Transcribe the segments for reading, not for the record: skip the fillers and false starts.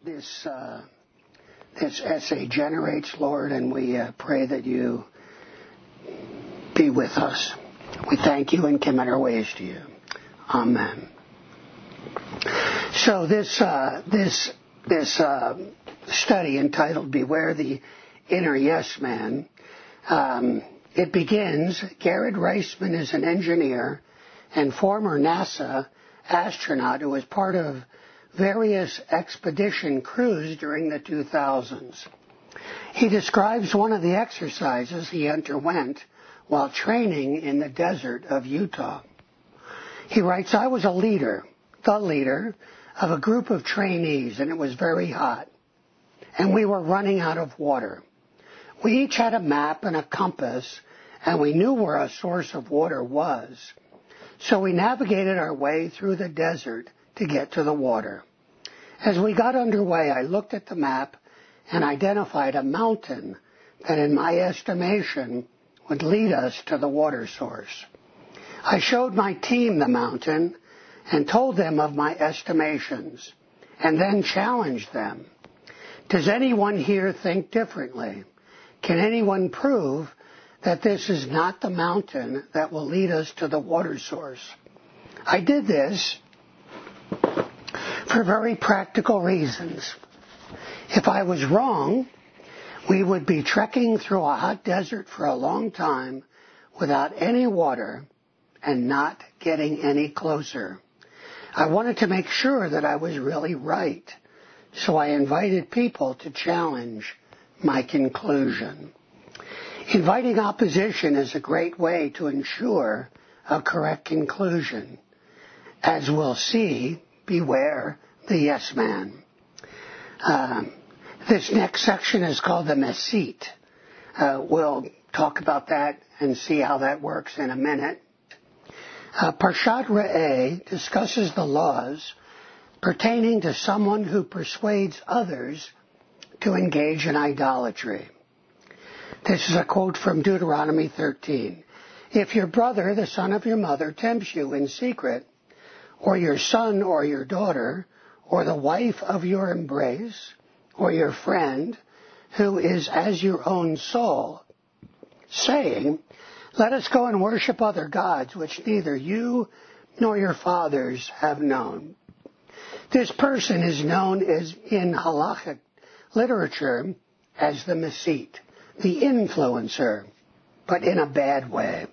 this essay generates, Lord, and we pray that you be with us. We thank you and commit our ways to you. Amen. So this study entitled "Beware the Inner Yes Man," it begins. Garrett Reisman is an engineer and former NASA astronaut who was part of various expedition crews during the 2000s. He describes one of the exercises he underwent while training in the desert of Utah. He writes, "I was the leader of a group of trainees, and it was very hot, and we were running out of water. We each had a map and a compass, and we knew where a source of water was. So we navigated our way through the desert to get to the water. As we got underway, I looked at the map and identified a mountain that, in my estimation, would lead us to the water source. I showed my team the mountain and told them of my estimations, and then challenged them. Does anyone here think differently? Can anyone prove that this is not the mountain that will lead us to the water source? I did this for very practical reasons. If I was wrong, we would be trekking through a hot desert for a long time without any water and not getting any closer. I wanted to make sure that I was really right, so I invited people to challenge my conclusion." Inviting opposition is a great way to ensure a correct conclusion. As we'll see, beware the yes man. This next section is called the Mesite. We'll talk about that and see how that works in a minute. Parshat Re'eh discusses the laws pertaining to someone who persuades others to engage in idolatry. This is a quote from Deuteronomy 13. "If your brother, the son of your mother, tempts you in secret, or your son or your daughter, or the wife of your embrace, or your friend, who is as your own soul, saying, 'Let us go and worship other gods, which neither you nor your fathers have known.'" This person is known as in halachic literature as the Mesite, the influencer, but in a bad way.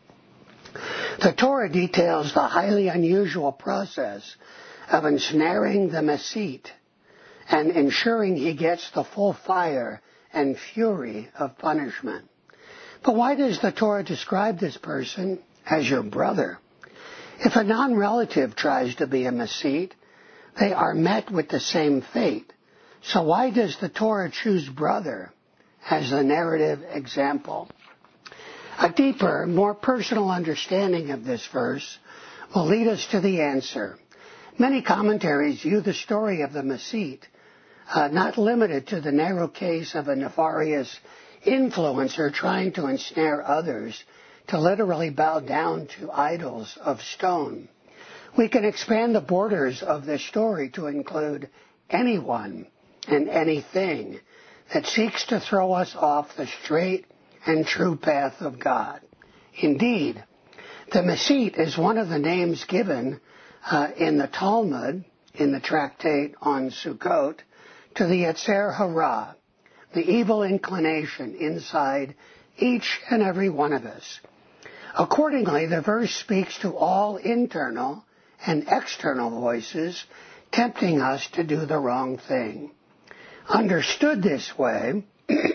The Torah details the highly unusual process of ensnaring the Mesite and ensuring he gets the full fire and fury of punishment. But why does the Torah describe this person as your brother? If a non-relative tries to be a Mesite, they are met with the same fate. So why does the Torah choose brother as the narrative example? A deeper, more personal understanding of this verse will lead us to the answer. Many commentaries view the story of the Mesite not limited to the narrow case of a nefarious influencer trying to ensnare others to literally bow down to idols of stone. We can expand the borders of this story to include anyone and anything that seeks to throw us off the straight and true path of God. Indeed, the Mesite is one of the names given in the Talmud, in the tractate on Sukkot, to the Yetzer Hara, the evil inclination inside each and every one of us. Accordingly, the verse speaks to all internal and external voices tempting us to do the wrong thing. Understood this way,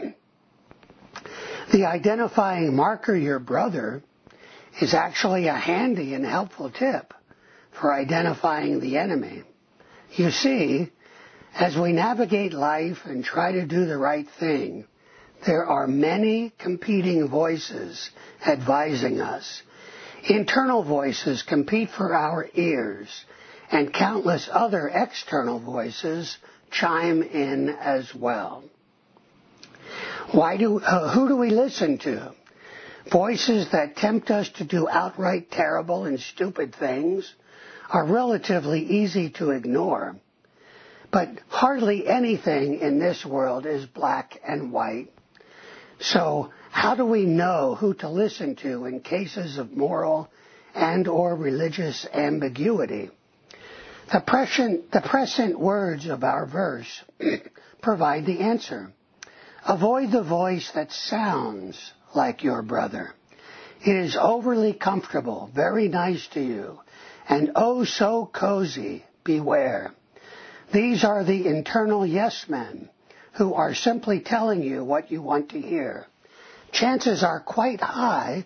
the identifying marker, your brother, is actually a handy and helpful tip for identifying the enemy. You see, as we navigate life and try to do the right thing, there are many competing voices advising us. Internal voices compete for our ears, and countless other external voices chime in as well. Who do we listen to? Voices that tempt us to do outright terrible and stupid things are relatively easy to ignore. But hardly anything in this world is black and white. So how do we know who to listen to in cases of moral and or religious ambiguity? The present words of our verse provide the answer. Avoid the voice that sounds like your brother. It is overly comfortable, very nice to you, and oh so cozy, beware. These are the internal yes men who are simply telling you what you want to hear. Chances are quite high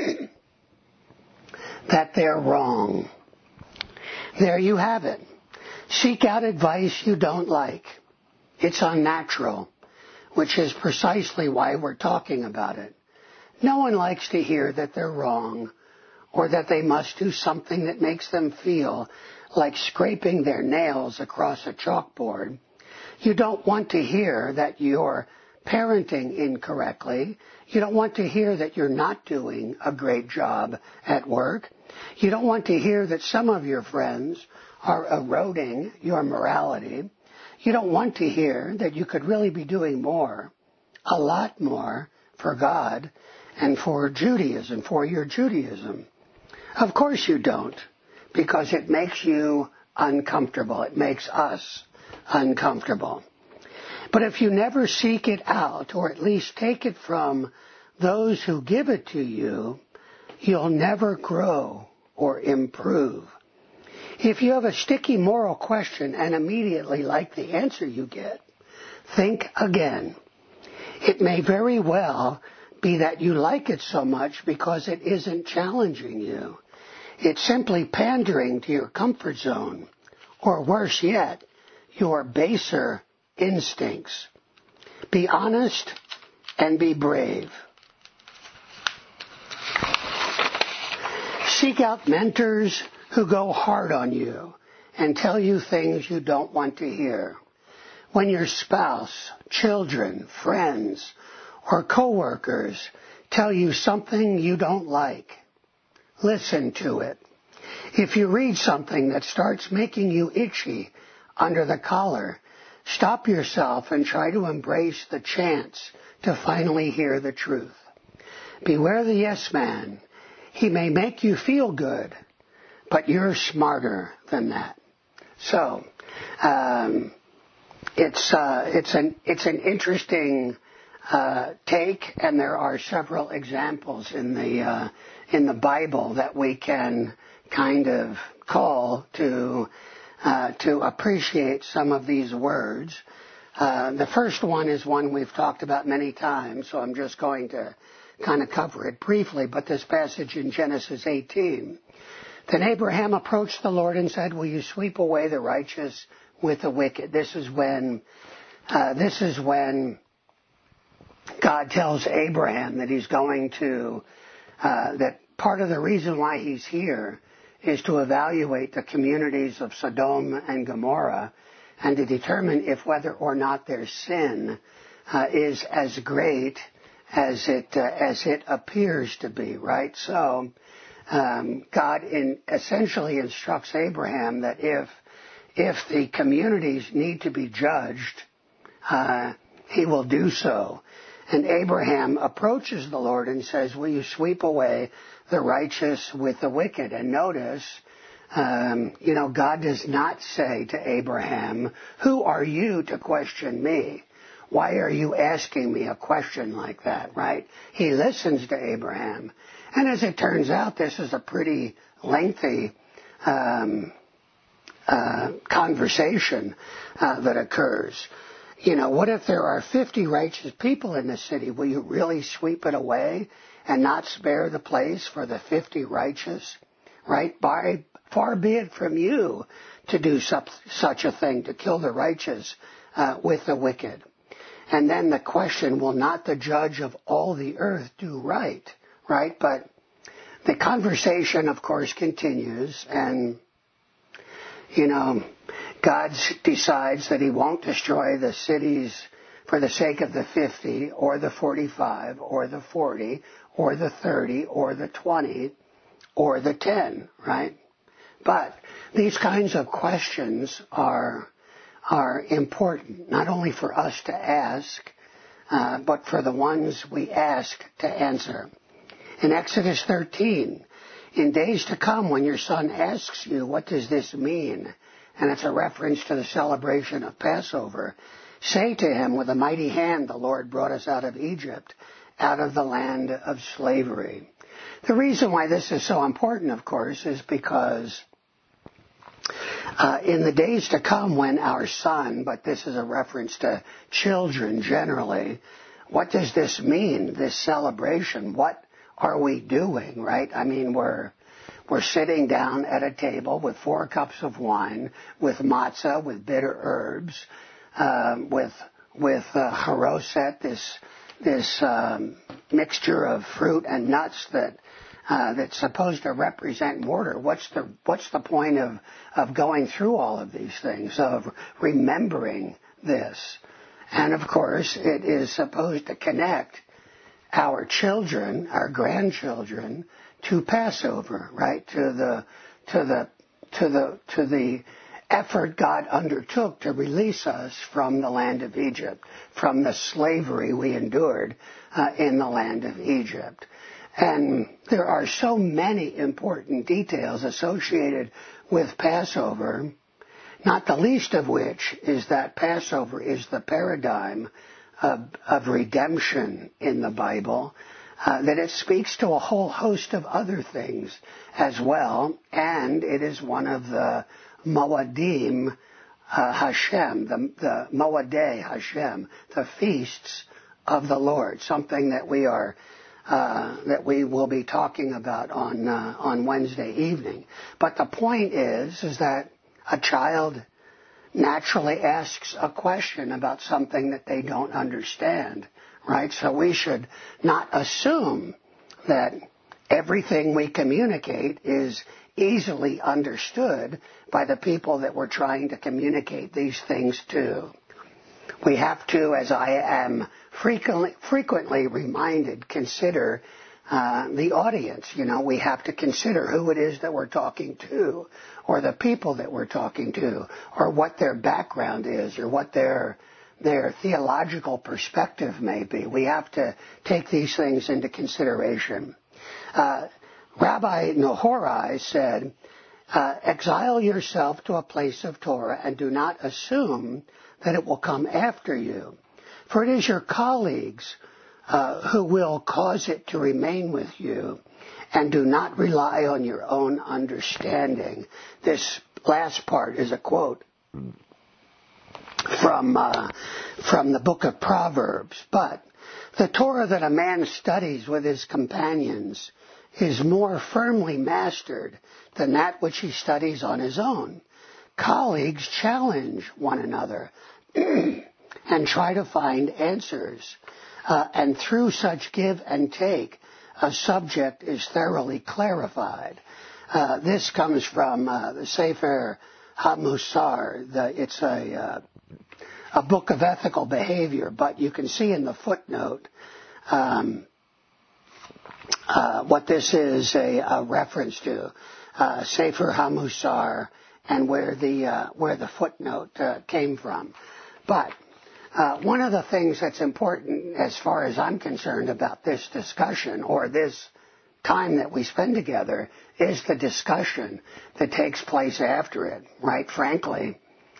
that they're wrong. There you have it. Seek out advice you don't like. It's unnatural, which is precisely why we're talking about it. No one likes to hear that they're wrong or that they must do something that makes them feel like scraping their nails across a chalkboard. You don't want to hear that you're parenting incorrectly. You don't want to hear that you're not doing a great job at work. You don't want to hear that some of your friends are eroding your morality. You don't want to hear that you could really be doing more, a lot more, for God and for Judaism, for your Judaism. Of course you don't, because it makes you uncomfortable. It makes us uncomfortable. But if you never seek it out, or at least take it from those who give it to you, you'll never grow or improve. If you have a sticky moral question and immediately like the answer you get, think again. It may very well be that you like it so much because it isn't challenging you. It's simply pandering to your comfort zone, or worse yet, your baser instincts. Be honest and be brave. Seek out mentors who go hard on you and tell you things you don't want to hear. When your spouse, children, friends, or coworkers tell you something you don't like, listen to it. If you read something that starts making you itchy under the collar, stop yourself and try to embrace the chance to finally hear the truth. Beware the yes man. He may make you feel good, but you're smarter than that. So, it's an interesting take, and there are several examples in the Bible that we can kind of call to appreciate some of these words. The first one is one we've talked about many times, so I'm just going to kind of cover it briefly, but this passage in Genesis 18. Then Abraham approached the Lord and said, will you sweep away the righteous with the wicked? This is when God tells Abraham that he's going to, that part of the reason why he's here is to evaluate the communities of Sodom and Gomorrah and to determine if whether or not their sin is as great as it appears to be, right? So God essentially instructs Abraham that if the communities need to be judged, he will do so. And Abraham approaches the Lord and says, will you sweep away the righteous with the wicked? And notice, God does not say to Abraham, who are you to question me? Why are you asking me a question like that, right? He listens to Abraham. And as it turns out, this is a pretty lengthy conversation that occurs. What if there are 50 righteous people in the city? Will you really sweep it away and not spare the place for the 50 righteous? Right? Far be it from you to do such a thing, to kill the righteous with the wicked. And then the question, will not the judge of all the earth do right? Right? But the conversation, of course, continues, and God decides that he won't destroy the cities for the sake of the 50 or the 45 or the 40 or the 30 or the 20 or the 10, right? But these kinds of questions are are important, not only for us to ask, but for the ones we ask to answer. In Exodus 13, in days to come when your son asks you, what does this mean? And it's a reference to the celebration of Passover. Say to him, with a mighty hand the Lord brought us out of Egypt, out of the land of slavery. The reason why this is so important, of course, is because in the days to come when our son, but this is a reference to children generally, what does this mean, this celebration? What are we doing, right? I mean, we're sitting down at a table with 4 cups of wine, with matzah, with bitter herbs, with haroset, this mixture of fruit and nuts that's supposed to represent mortar. What's the point of going through all of these things, of remembering this? And of course, it is supposed to connect our children, our grandchildren, to Passover, right? To the effort God undertook to release us from the land of Egypt, from the slavery we endured in the land of Egypt. And there are so many important details associated with Passover, not the least of which is that Passover is the paradigm of redemption in the Bible, that it speaks to a whole host of other things as well, and it is one of the Moadim Hashem, the Moadei Hashem, the feasts of the Lord, something that we will be talking about on Wednesday evening. But the point is that a child naturally asks a question about something that they don't understand, right? So we should not assume that everything we communicate is easily understood by the people that we're trying to communicate these things to. We have to, as I am frequently reminded, consider the audience. You know, we have to consider who it is that we're talking to, or the people that we're talking to, or what their background is, or what their theological perspective may be. We have to take these things into consideration. Rabbi Nehorai said, exile yourself to a place of Torah and do not assume that it will come after you. For it is your colleagues who will cause it to remain with you, and do not rely on your own understanding. This last part is a quote from the book of Proverbs. But the Torah that a man studies with his companions is more firmly mastered than that which he studies on his own. Colleagues challenge one another and try to find answers. And through such give and take, a subject is thoroughly clarified. This comes from the Sefer HaMusar. It's a book of ethical behavior, but you can see in the footnote what this is a reference to. Sefer HaMusar, and where the footnote came from. But one of the things that's important as far as I'm concerned about this discussion, or this time that we spend together, is the discussion that takes place after it, right? Frankly,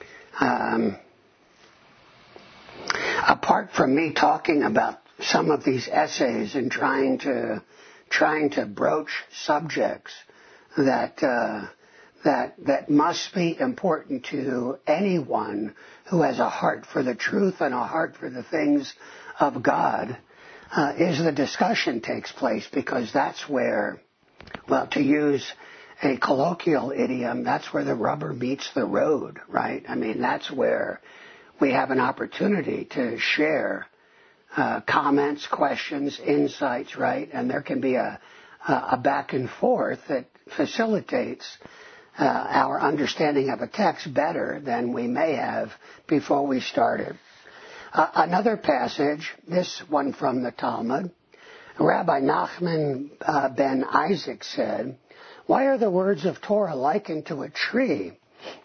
apart from me talking about some of these essays and trying to broach subjects that must be important to anyone who has a heart for the truth and a heart for the things of God, is the discussion takes place, because that's where, well, to use a colloquial idiom, that's where the rubber meets the road, right? I mean, that's where we have an opportunity to share comments, questions, insights, right? And there can be a back and forth that facilitates our understanding of a text better than we may have before we started. Another passage, this one from the Talmud, Rabbi Nachman ben Isaac said, "Why are the words of Torah likened to a tree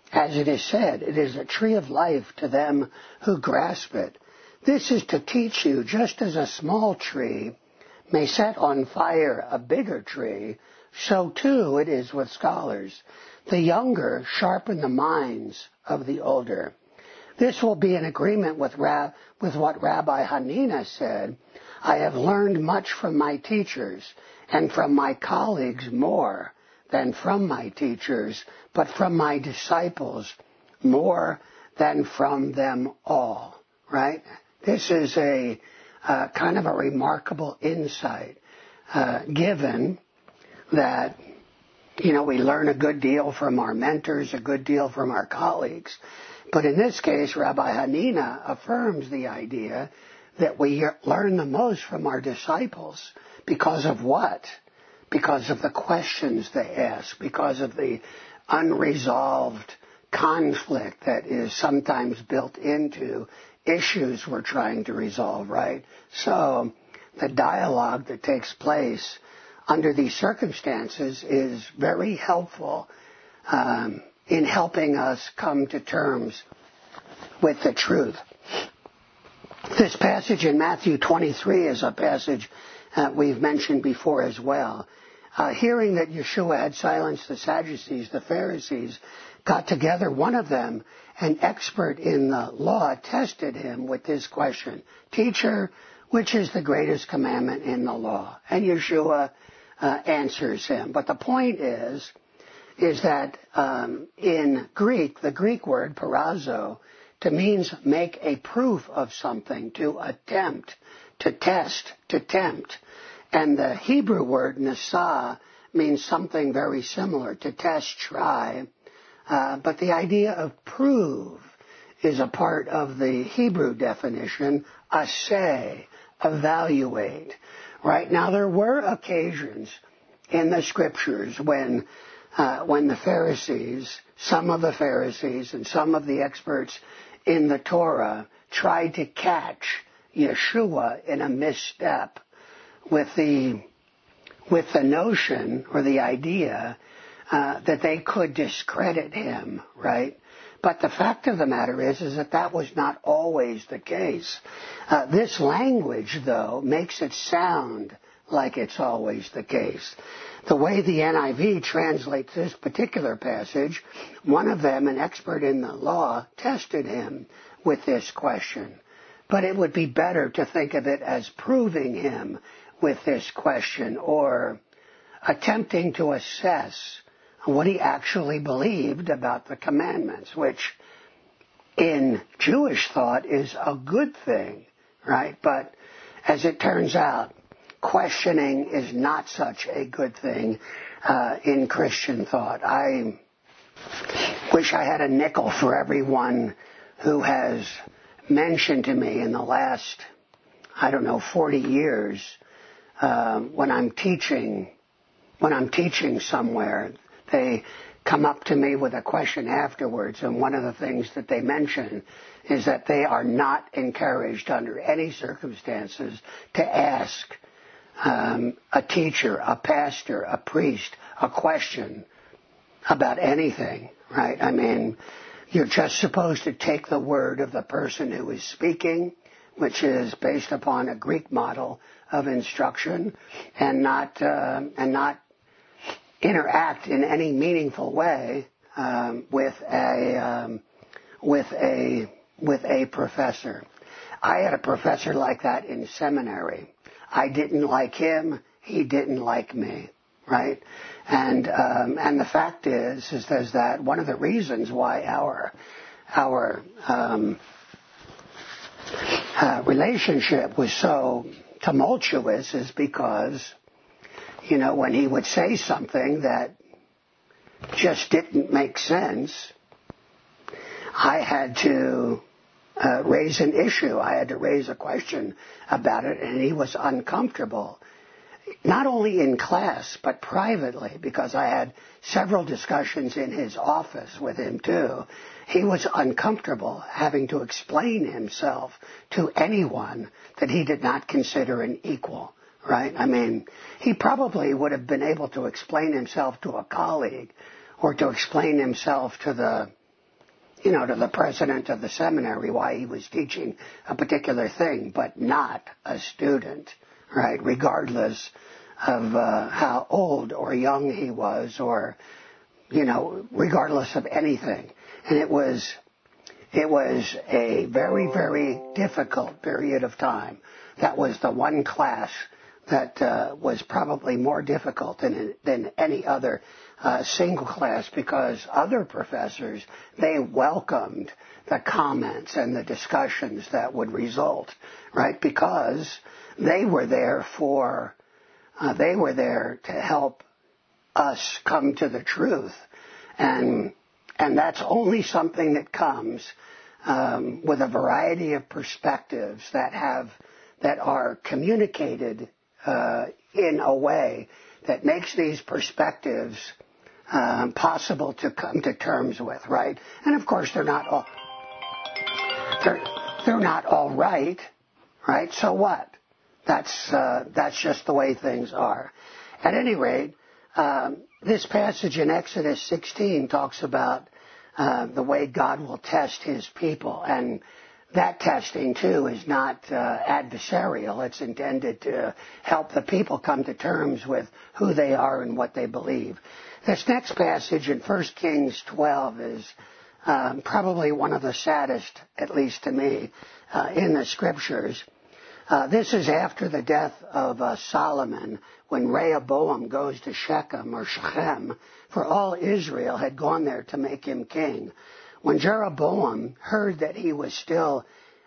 As it is said, it is a tree of life to them who grasp it. This is to teach you, just as a small tree may set on fire a bigger tree, so too it is with scholars. The younger sharpen the minds of the older. This will be in agreement with what Rabbi Hanina said. I have learned much from my teachers, and from my colleagues more than from my teachers, but from my disciples more than from them all. Right? This is a kind of a remarkable insight, given that, we learn a good deal from our mentors, a good deal from our colleagues. But in this case, Rabbi Hanina affirms the idea that we learn the most from our disciples. Because of what? Because of the questions they ask, because of the unresolved conflict that is sometimes built into issues we're trying to resolve, right? So the dialogue that takes place under these circumstances is very helpful in helping us come to terms with the truth. This passage in Matthew 23 is a passage we've mentioned before as well. Hearing that Yeshua had silenced the Sadducees, the Pharisees got together. One of them, an expert in the law, tested him with this question: Teacher, which is the greatest commandment in the law? And Yeshua answers him. But the point is that in Greek, the Greek word parazo, to means make a proof of something, to attempt, to test, to tempt. And the Hebrew word nasa means something very similar, to test, try. But the idea of prove is a part of the Hebrew definition, assay, evaluate. Right? Now, there were occasions in the Scriptures when the Pharisees, some of the Pharisees and some of the experts in the Torah tried to catch Yeshua in a misstep with the notion or the idea that they could discredit him, right? But the fact of the matter is that was not always the case. This language, though, makes it sound like it's always the case. The way the NIV translates this particular passage, one of them, an expert in the law, tested him with this question. But it would be better to think of it as proving him with this question, or attempting to assess what he actually believed about the commandments, which in Jewish thought is a good thing, right? But as it turns out, questioning is not such a good thing in Christian thought. I wish I had a nickel for everyone who has mentioned to me in the last, 40 years, when I'm teaching somewhere, they come up to me with a question afterwards, and one of the things that they mention is that they are not encouraged under any circumstances to ask a teacher, a pastor, a priest, a question about anything, right? I mean, you're just supposed to take the word of the person who is speaking, which is based upon a Greek model of instruction, and not interact in any meaningful way with a professor. I had a professor like that in seminary. I didn't like him. He didn't like me. Right? And the fact is that one of the reasons why our relationship was so tumultuous is because, when he would say something that just didn't make sense, I had to raise an issue. I had to raise a question about it, and he was uncomfortable. Not only in class, but privately, because I had several discussions in his office with him too. He was uncomfortable having to explain himself to anyone that he did not consider an equal, right? I mean, he probably would have been able to explain himself to a colleague or to explain himself to the to the president of the seminary why he was teaching a particular thing, but not a student, right? Regardless of how old or young he was, or regardless of anything. And it was a very, very difficult period of time. That was the one class that was probably more difficult than any other single class, because other professors, they welcomed the comments and the discussions that would result, right? Because they were there to help us come to the truth. And that's only something that comes with a variety of perspectives that are communicated in a way that makes these perspectives possible to come to terms with, right? And of course, they're not all right, right? So what? That's just the way things are. At any rate, this passage in Exodus 16 talks about the way God will test His people, and that testing, too, is not adversarial. It's intended to help the people come to terms with who they are and what they believe. This next passage in 1 Kings 12 is probably one of the saddest, at least to me, in the Scriptures. This is after the death of Solomon, when Rehoboam goes to Shechem, for all Israel had gone there to make him king. When Jeroboam heard that he was still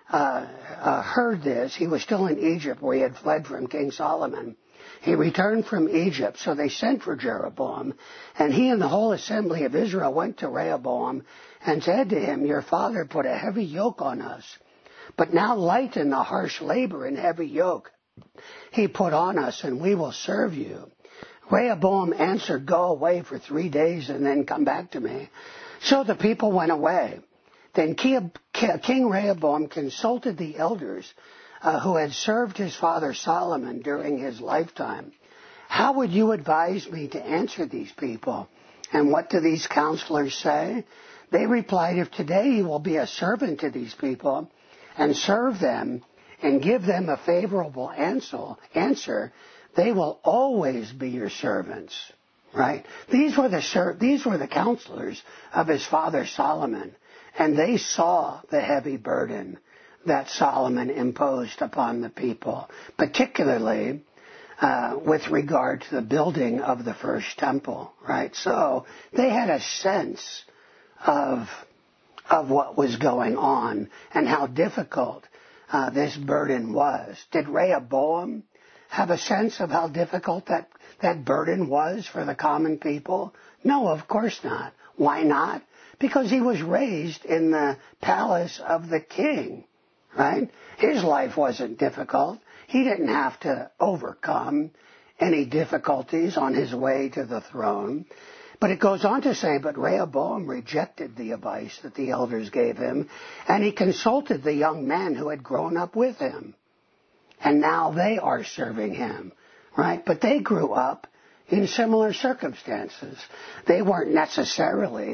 he was still in Egypt, where he had fled from King Solomon. He returned from Egypt, so they sent for Jeroboam, and he and the whole assembly of Israel went to Rehoboam and said to him, "Your father put a heavy yoke on us, but now lighten the harsh labor and heavy yoke he put on us, and we will serve you." Rehoboam answered, "Go away for 3 days and then come back to me." So the people went away. Then King Rehoboam consulted the elders who had served his father Solomon during his lifetime. "How would you advise me to answer these people? And what do these counselors say?" They replied, "If today you will be a servant to these people and serve them and give them a favorable answer, they will always be your servants." Right? These were the counselors of his father Solomon, and they saw the heavy burden that Solomon imposed upon the people, particularly with regard to the building of the first temple. Right? So they had a sense of what was going on and how difficult this burden was. Did Rehoboam have a sense of how difficult that burden was for the common people? No, of course not. Why not? Because he was raised in the palace of the king, right? His life wasn't difficult. He didn't have to overcome any difficulties on his way to the throne. But it goes on to say, but Rehoboam rejected the advice that the elders gave him, and he consulted the young men who had grown up with him. And now they are serving him, right? But they grew up in similar circumstances. They weren't necessarily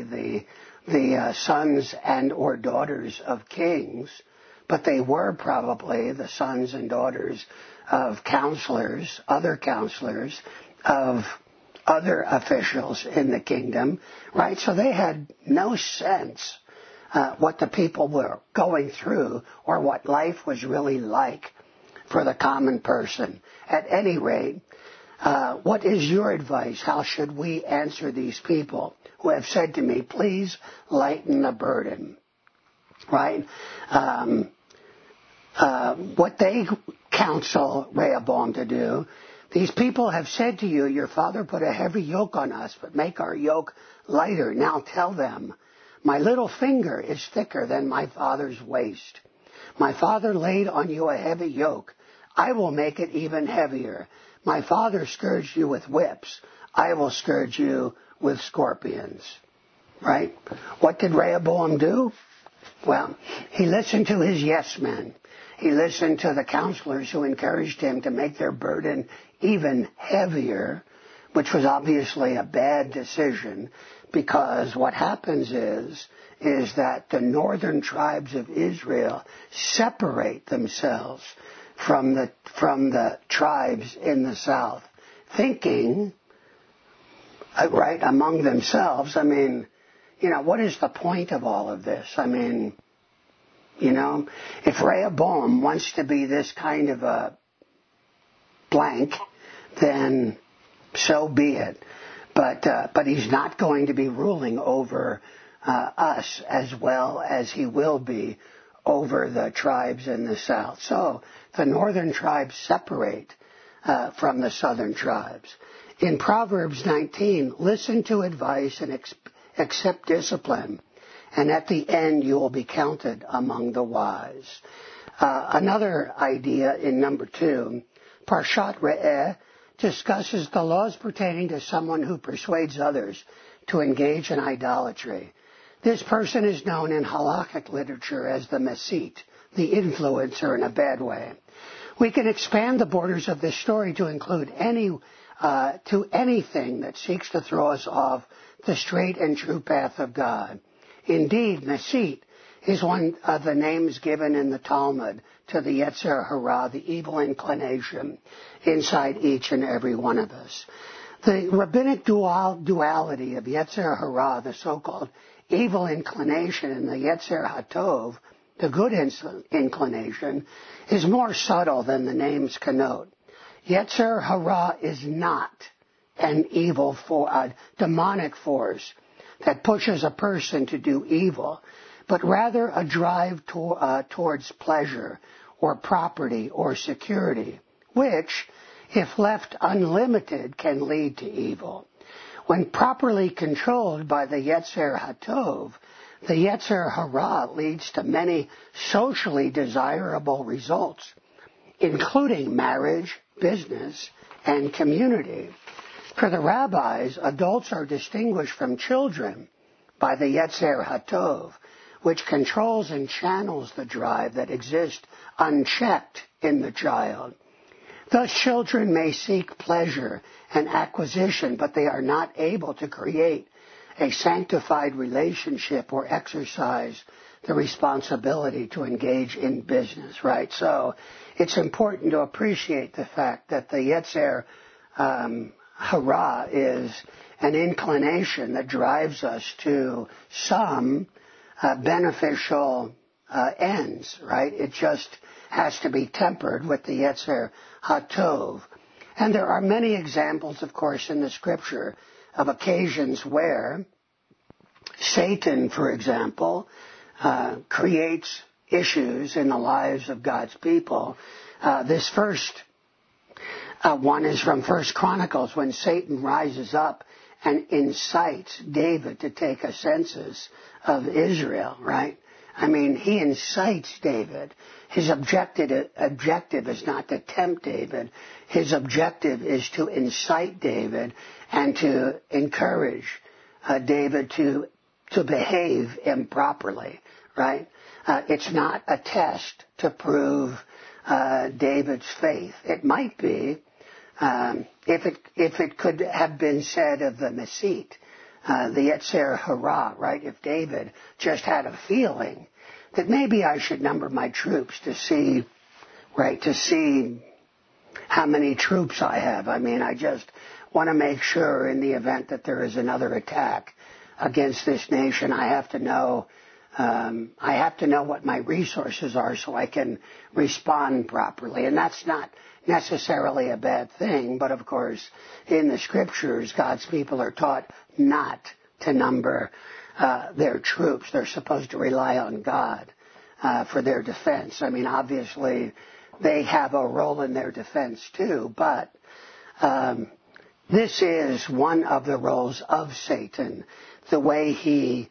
the sons and or daughters of kings, but they were probably the sons and daughters of counselors, of other officials in the kingdom, right? So they had no sense what the people were going through or what life was really like for the common person. At any rate, what is your advice? How should we answer these people who have said to me, "Please lighten the burden"? Right? What they counsel Rehoboam to do, these people have said to you, "Your father put a heavy yoke on us, but make our yoke lighter." Now tell them, "My little finger is thicker than my father's waist. My father laid on you a heavy yoke. I will make it even heavier. My father scourged you with whips. I will scourge you with scorpions." Right? What did Rehoboam do? Well, he listened to his yes men. He listened to the counselors who encouraged him to make their burden even heavier, which was obviously a bad decision, because what happens is, is that the northern tribes of Israel separate themselves from the tribes in the south, thinking, right, among themselves, I mean, what is the point of all of this? I mean, if Rehoboam wants to be this kind of a blank, then so be it. But he's not going to be ruling over us as well as he will be over the tribes in the south. So the northern tribes separate from the southern tribes. In Proverbs 19, listen to advice and accept discipline, and at the end you will be counted among the wise. Another idea in number 2, Parshat Re'eh, discusses the laws pertaining to someone who persuades others to engage in idolatry. This person is known in halakhic literature as the Mesite, the influencer in a bad way. We can expand the borders of this story to include anything that seeks to throw us off the straight and true path of God. Indeed, Mesite is one of the names given in the Talmud to the Yetzer Hara, the evil inclination inside each and every one of us. The rabbinic duality of Yetzer Hara, the so-called evil inclination, and the Yetzer HaTov, the good inclination, is more subtle than the names connote. Yetzer Hara is not an evil, a demonic force that pushes a person to do evil, but rather a drive towards pleasure or property or security, which, if left unlimited, can lead to evil. When properly controlled by the Yetzer HaTov, the Yetzer Hara leads to many socially desirable results, including marriage, business, and community. For the rabbis, adults are distinguished from children by the Yetzer HaTov, which controls and channels the drive that exists unchecked in the child. Thus, children may seek pleasure and acquisition, but they are not able to create a sanctified relationship or exercise the responsibility to engage in business, right? So it's important to appreciate the fact that the Yetzer Hara is an inclination that drives us to some beneficial ends, right? It just has to be tempered with the Yetzer HaTov. And there are many examples, of course, in the Scripture of occasions where Satan, for example, creates issues in the lives of God's people. This first one is from 1 Chronicles, when Satan rises up and incites David to take a census of Israel, right? I mean, he incites David. His objective is not to tempt David. His objective is to incite David and to encourage David to behave improperly, right? It's not a test to prove David's faith. It might be, if it could have been said of the Mesite, the Yetzer Hara, right? If David just had a feeling that maybe I should number my troops to see how many troops I have. I mean, I just want to make sure in the event that there is another attack against this nation, I have to know what my resources are so I can respond properly. And that's not necessarily a bad thing, but of course, in the Scriptures, God's people are taught not to number their troops. They're supposed to rely on God for their defense. I mean, obviously, they have a role in their defense too, but this is one of the roles of Satan, the way he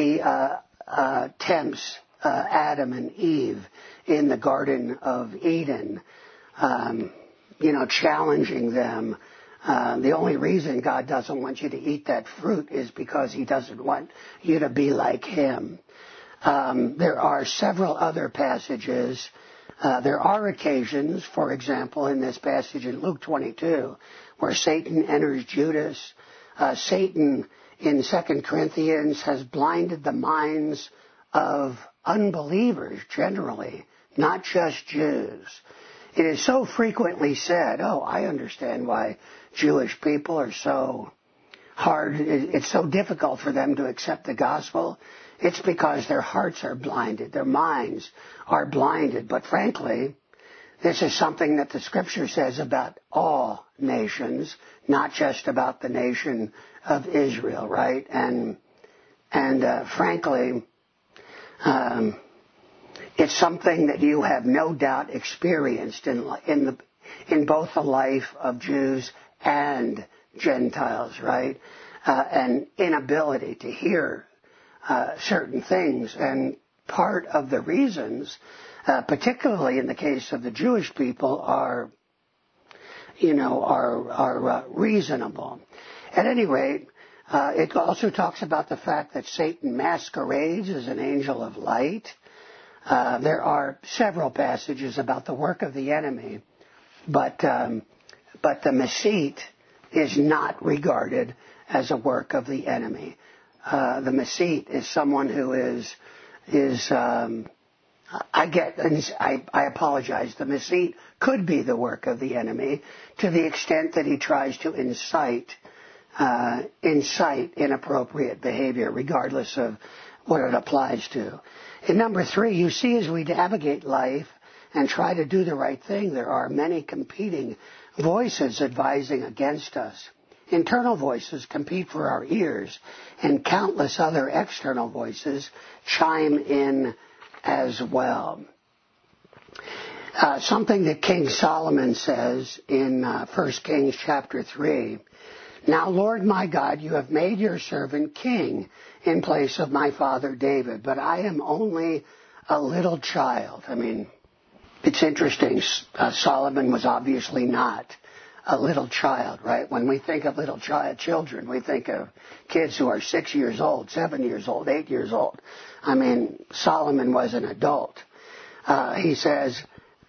tempts Adam and Eve in the Garden of Eden, challenging them. The only reason God doesn't want you to eat that fruit is because He doesn't want you to be like Him. There are several other passages. There are occasions, for example, in this passage in Luke 22, where Satan enters Judas. Satan in 2 Corinthians has blinded the minds of unbelievers generally, not just Jews. It is so frequently said, oh, I understand why Jewish people are so hard. It's so difficult for them to accept the gospel. It's because their hearts are blinded. Their minds are blinded. But frankly, this is something that the Scripture says about all nations, not just about the nation of Israel, right? And frankly, it's something that you have no doubt experienced in both the life of Jews and Gentiles, right? An inability to hear certain things. And part of the reasons, particularly in the case of the Jewish people, are reasonable. At any rate, it also talks about the fact that Satan masquerades as an angel of light. There are several passages about the work of the enemy, but the Mesite is not regarded as a work of the enemy. The Mesite is someone who I apologize. The Mesite could be the work of the enemy to the extent that he tries to incite inappropriate behavior, regardless of what it applies to. And number 3, you see, as we navigate life and try to do the right thing, there are many competing voices advising against us. Internal voices compete for our ears, and countless other external voices chime in as well. Something that King Solomon says in 1 Kings chapter 3, "Now, Lord my God, you have made your servant king in place of my father David, but I am only a little child." I mean, it's interesting. Solomon was obviously not a little child, right? When we think of little children, we think of kids who are 6 years old, 7 years old, 8 years old. I mean, Solomon was an adult. He says,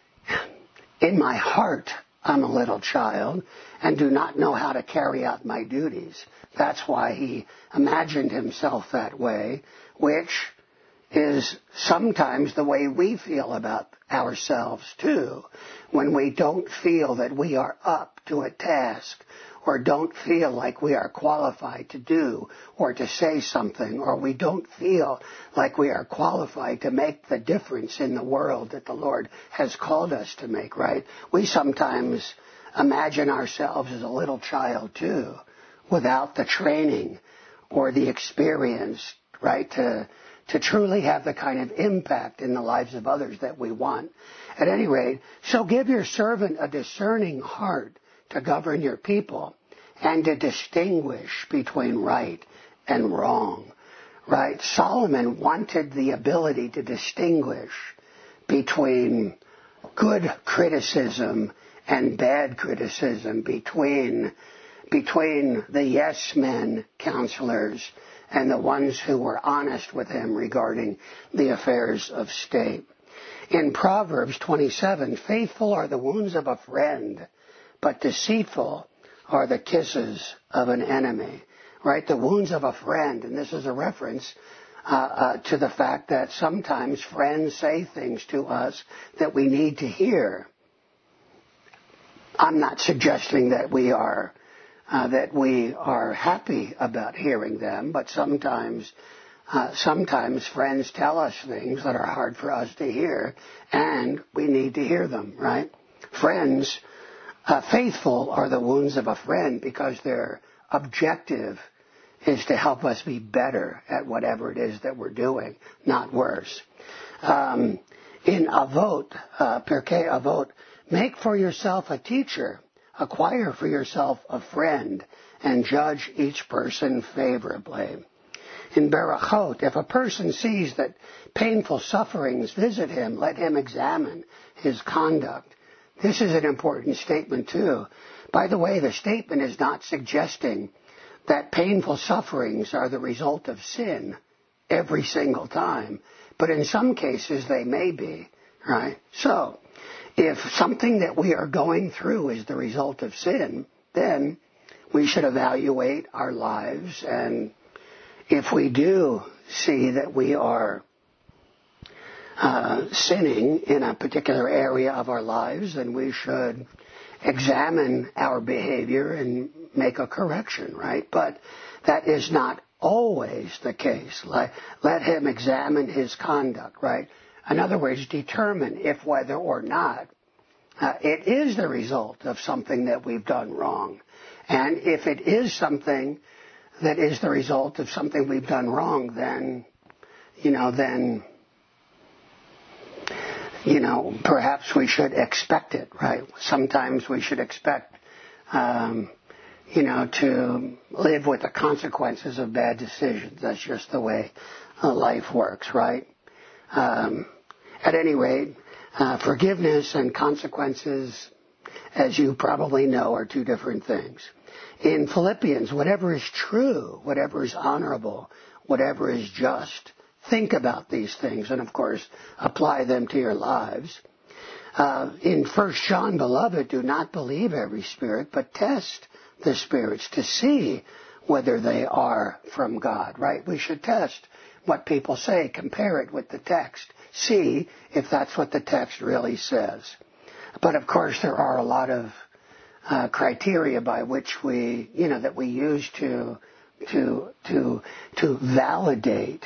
"In my heart, I'm a little child and do not know how to carry out my duties." That's why he imagined himself that way, which is sometimes the way we feel about ourselves too, when we don't feel that we are up to a task, or don't feel like we are qualified to do or to say something, or we don't feel like we are qualified to make the difference in the world that the Lord has called us to make, right? We sometimes imagine ourselves as a little child too, without the training or the experience, right, to truly have the kind of impact in the lives of others that we want. At any rate, so give your servant a discerning heart to govern your people and to distinguish between right and wrong, right? Solomon wanted the ability to distinguish between good criticism and bad criticism, between the yes men counselors and the ones who were honest with him regarding the affairs of state. In Proverbs 27, "Faithful are the wounds of a friend, but deceitful are the kisses of an enemy." Right? The wounds of a friend, and this is a reference to the fact that sometimes friends say things to us that we need to hear. I'm not suggesting that we are happy about hearing them, but sometimes friends tell us things that are hard for us to hear, and we need to hear them, right? Friends, faithful are the wounds of a friend because their objective is to help us be better at whatever it is that we're doing, not worse. In Avot, Pirkei Avot, "Make for yourself a teacher, acquire for yourself a friend, and judge each person favorably." In Berachot, "If a person sees that painful sufferings visit him, let him examine his conduct." This is an important statement too. By the way, the statement is not suggesting that painful sufferings are the result of sin every single time, but in some cases they may be, right? So, if something that we are going through is the result of sin, then we should evaluate our lives and if we do see that we are sinning in a particular area of our lives, then we should examine our behavior and make a correction, right? But that is not always the case. Let him examine his conduct, right? In other words, determine if whether or not it is the result of something that we've done wrong. And if it is something that is the result of something we've done wrong, then perhaps we should expect it, right? Sometimes we should expect, to live with the consequences of bad decisions. That's just the way life works, right? At any rate, forgiveness and consequences, as you probably know, are two different things. In Philippians, whatever is true, whatever is honorable, whatever is just, think about these things and, of course, apply them to your lives. In 1 John, beloved, do not believe every spirit, but test the spirits to see whether they are from God, right? We should test what people say, compare it with the text, see if that's what the text really says. But, of course, there are a lot of criteria by which that we use to validate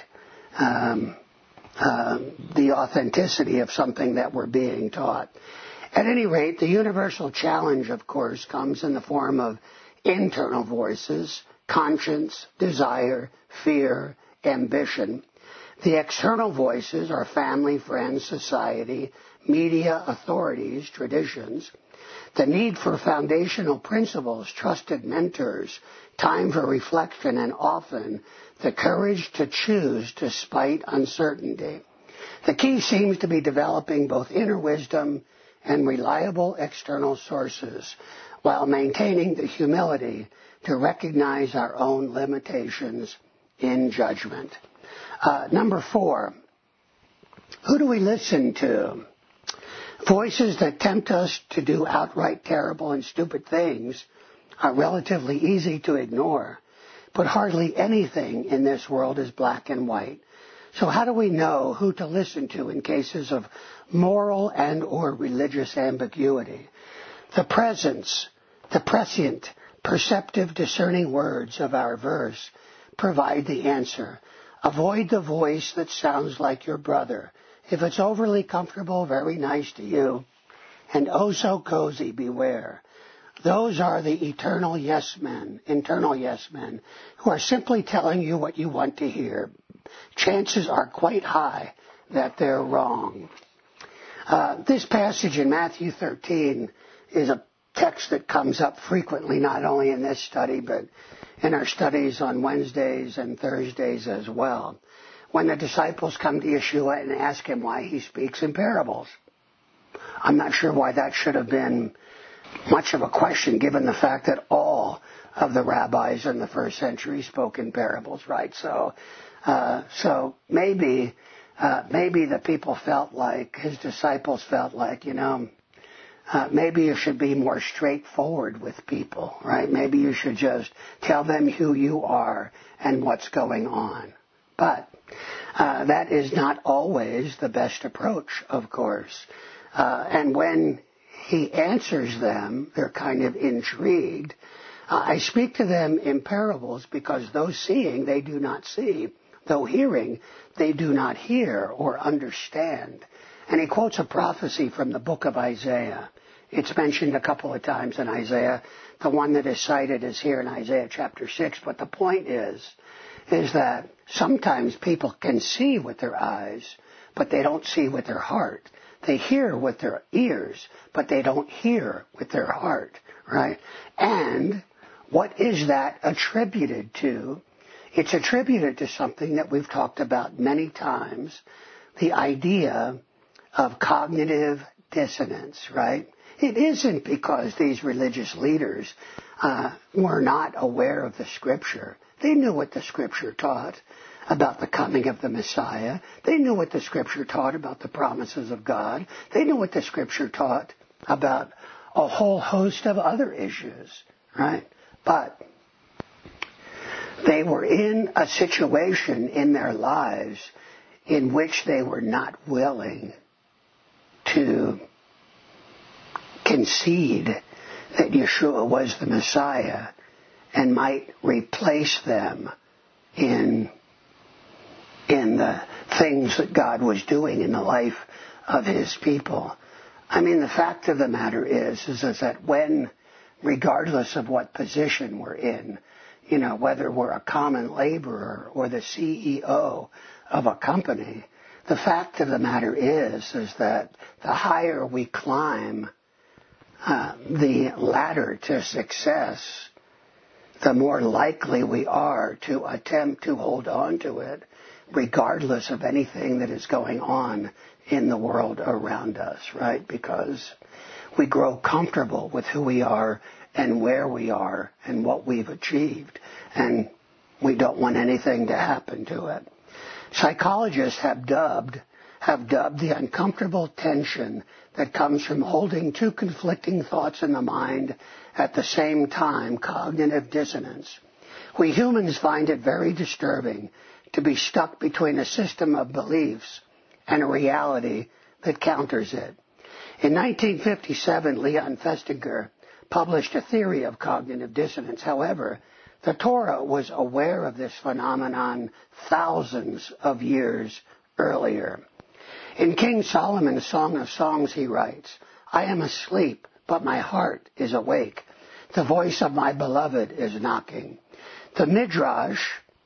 the authenticity of something that we're being taught. At any rate, the universal challenge, of course, comes in the form of internal voices, conscience, desire, fear, ambition. The external voices are family, friends, society, media, authorities, traditions. The need for foundational principles, trusted mentors, time for reflection, and often the courage to choose despite uncertainty. The key seems to be developing both inner wisdom and reliable external sources while maintaining the humility to recognize our own limitations in judgment. Number 4, who do we listen to? Voices that tempt us to do outright terrible and stupid things are relatively easy to ignore, but hardly anything in this world is black and white. So how do we know who to listen to in cases of moral and or religious ambiguity? The prescient, perceptive, discerning words of our verse provide the answer. Avoid the voice that sounds like your brother. If it's overly comfortable, very nice to you, and oh so cozy, beware. Those are the internal yes men, who are simply telling you what you want to hear. Chances are quite high that they're wrong. This passage in Matthew 13 is a text that comes up frequently, not only in this study, but in our studies on Wednesdays and Thursdays as well, when the disciples come to Yeshua and ask him why he speaks in parables. I'm not sure why that should have been much of a question, given the fact that all of the rabbis in the first century spoke in parables, right? So maybe the people felt like, his disciples felt like, maybe you should be more straightforward with people, right? Maybe you should just tell them who you are and what's going on. But that is not always the best approach, of course. And when he answers them, they're kind of intrigued. I speak to them in parables because though seeing, they do not see. Though hearing, they do not hear or understand. And he quotes a prophecy from the book of Isaiah. It's mentioned a couple of times in Isaiah. The one that is cited is here in Isaiah chapter 6. But the point is that sometimes people can see with their eyes, but they don't see with their heart. They hear with their ears, but they don't hear with their heart, right? And what is that attributed to? It's attributed to something that we've talked about many times, the idea of cognitive dissonance, right? It isn't because these religious leaders were not aware of the Scripture. They knew what the Scripture taught about the coming of the Messiah. They knew what the Scripture taught about the promises of God. They knew what the Scripture taught about a whole host of other issues, right? But They were in a situation in their lives in which they were not willing to concede that Yeshua was the Messiah and might replace them in the things that God was doing in the life of His people. I mean, the fact of the matter is that when, regardless of what position we're in, whether we're a common laborer or the CEO of a company, the fact of the matter is that the higher we climb the ladder to success, the more likely we are to attempt to hold on to it, regardless of anything that is going on in the world around us, right? Because we grow comfortable with who we are and where we are and what we've achieved, and we don't want anything to happen to it. Psychologists have dubbed the uncomfortable tension that comes from holding two conflicting thoughts in the mind at the same time cognitive dissonance. We humans find it very disturbing to be stuck between a system of beliefs and a reality that counters it. In 1957, Leon Festinger published a theory of cognitive dissonance. However, the Torah was aware of this phenomenon thousands of years earlier. In King Solomon's Song of Songs, he writes, "I am asleep, but my heart is awake. The voice of my beloved is knocking." The Midrash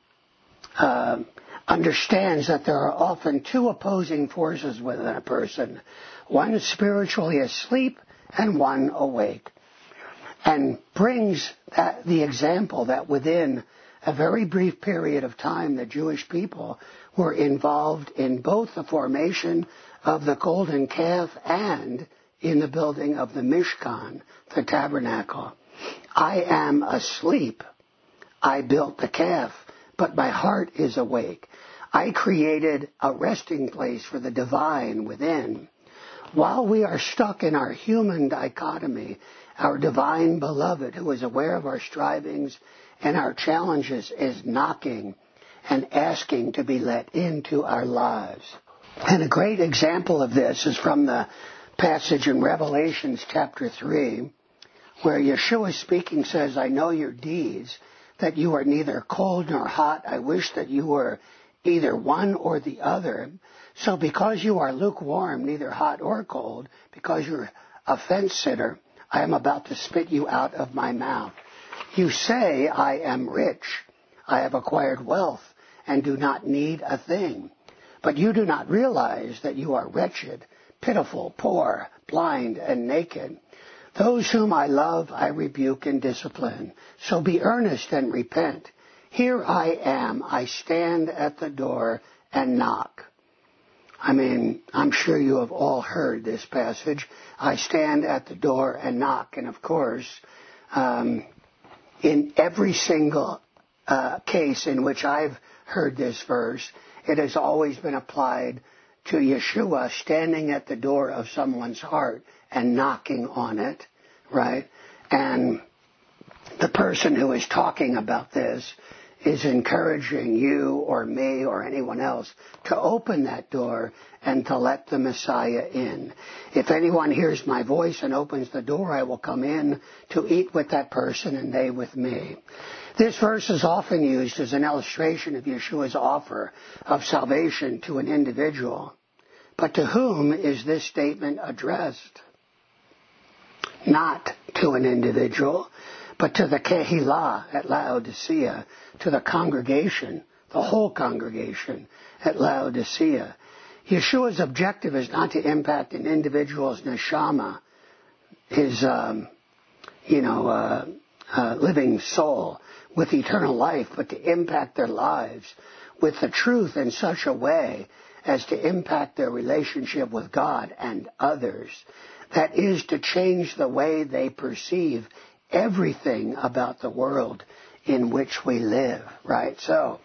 understands that there are often two opposing forces within a person, one spiritually asleep and one awake, and brings the example that within a very brief period of time, the Jewish people were involved in both the formation of the golden calf and in the building of the Mishkan, the tabernacle. I am asleep. I built the calf, but my heart is awake. I created a resting place for the divine within. While we are stuck in our human dichotomy, our divine beloved, who is aware of our strivings and our challenges, is knocking and asking to be let into our lives. And a great example of this is from the passage in Revelations chapter 3, where Yeshua speaking says, "I know your deeds, that you are neither cold nor hot. I wish that you were either one or the other. So because you are lukewarm, neither hot or cold, because you're a fence sitter, I am about to spit you out of my mouth. You say, I am rich. I have acquired wealth and do not need a thing. But you do not realize that you are wretched, pitiful, poor, blind, and naked. Those whom I love, I rebuke and discipline. So be earnest and repent. Here I am. I stand at the door and knock." I mean, I'm sure you have all heard this passage. I stand at the door and knock. And of course, in every single case in which I've heard this verse, it has always been applied to Yeshua standing at the door of someone's heart and knocking on it, right? And the person who is talking about this is encouraging you or me or anyone else to open that door and to let the Messiah in. If anyone hears my voice and opens the door, I will come in to eat with that person and they with me. This verse is often used as an illustration of Yeshua's offer of salvation to an individual. But to whom is this statement addressed? Not to an individual, but to the Kehillah at Laodicea, to the congregation, the whole congregation at Laodicea. Yeshua's objective is not to impact an individual's neshama, his, living soul with eternal life, but to impact their lives with the truth in such a way as to impact their relationship with God and others. That is to change the way they perceive everything about the world in which we live, right? So,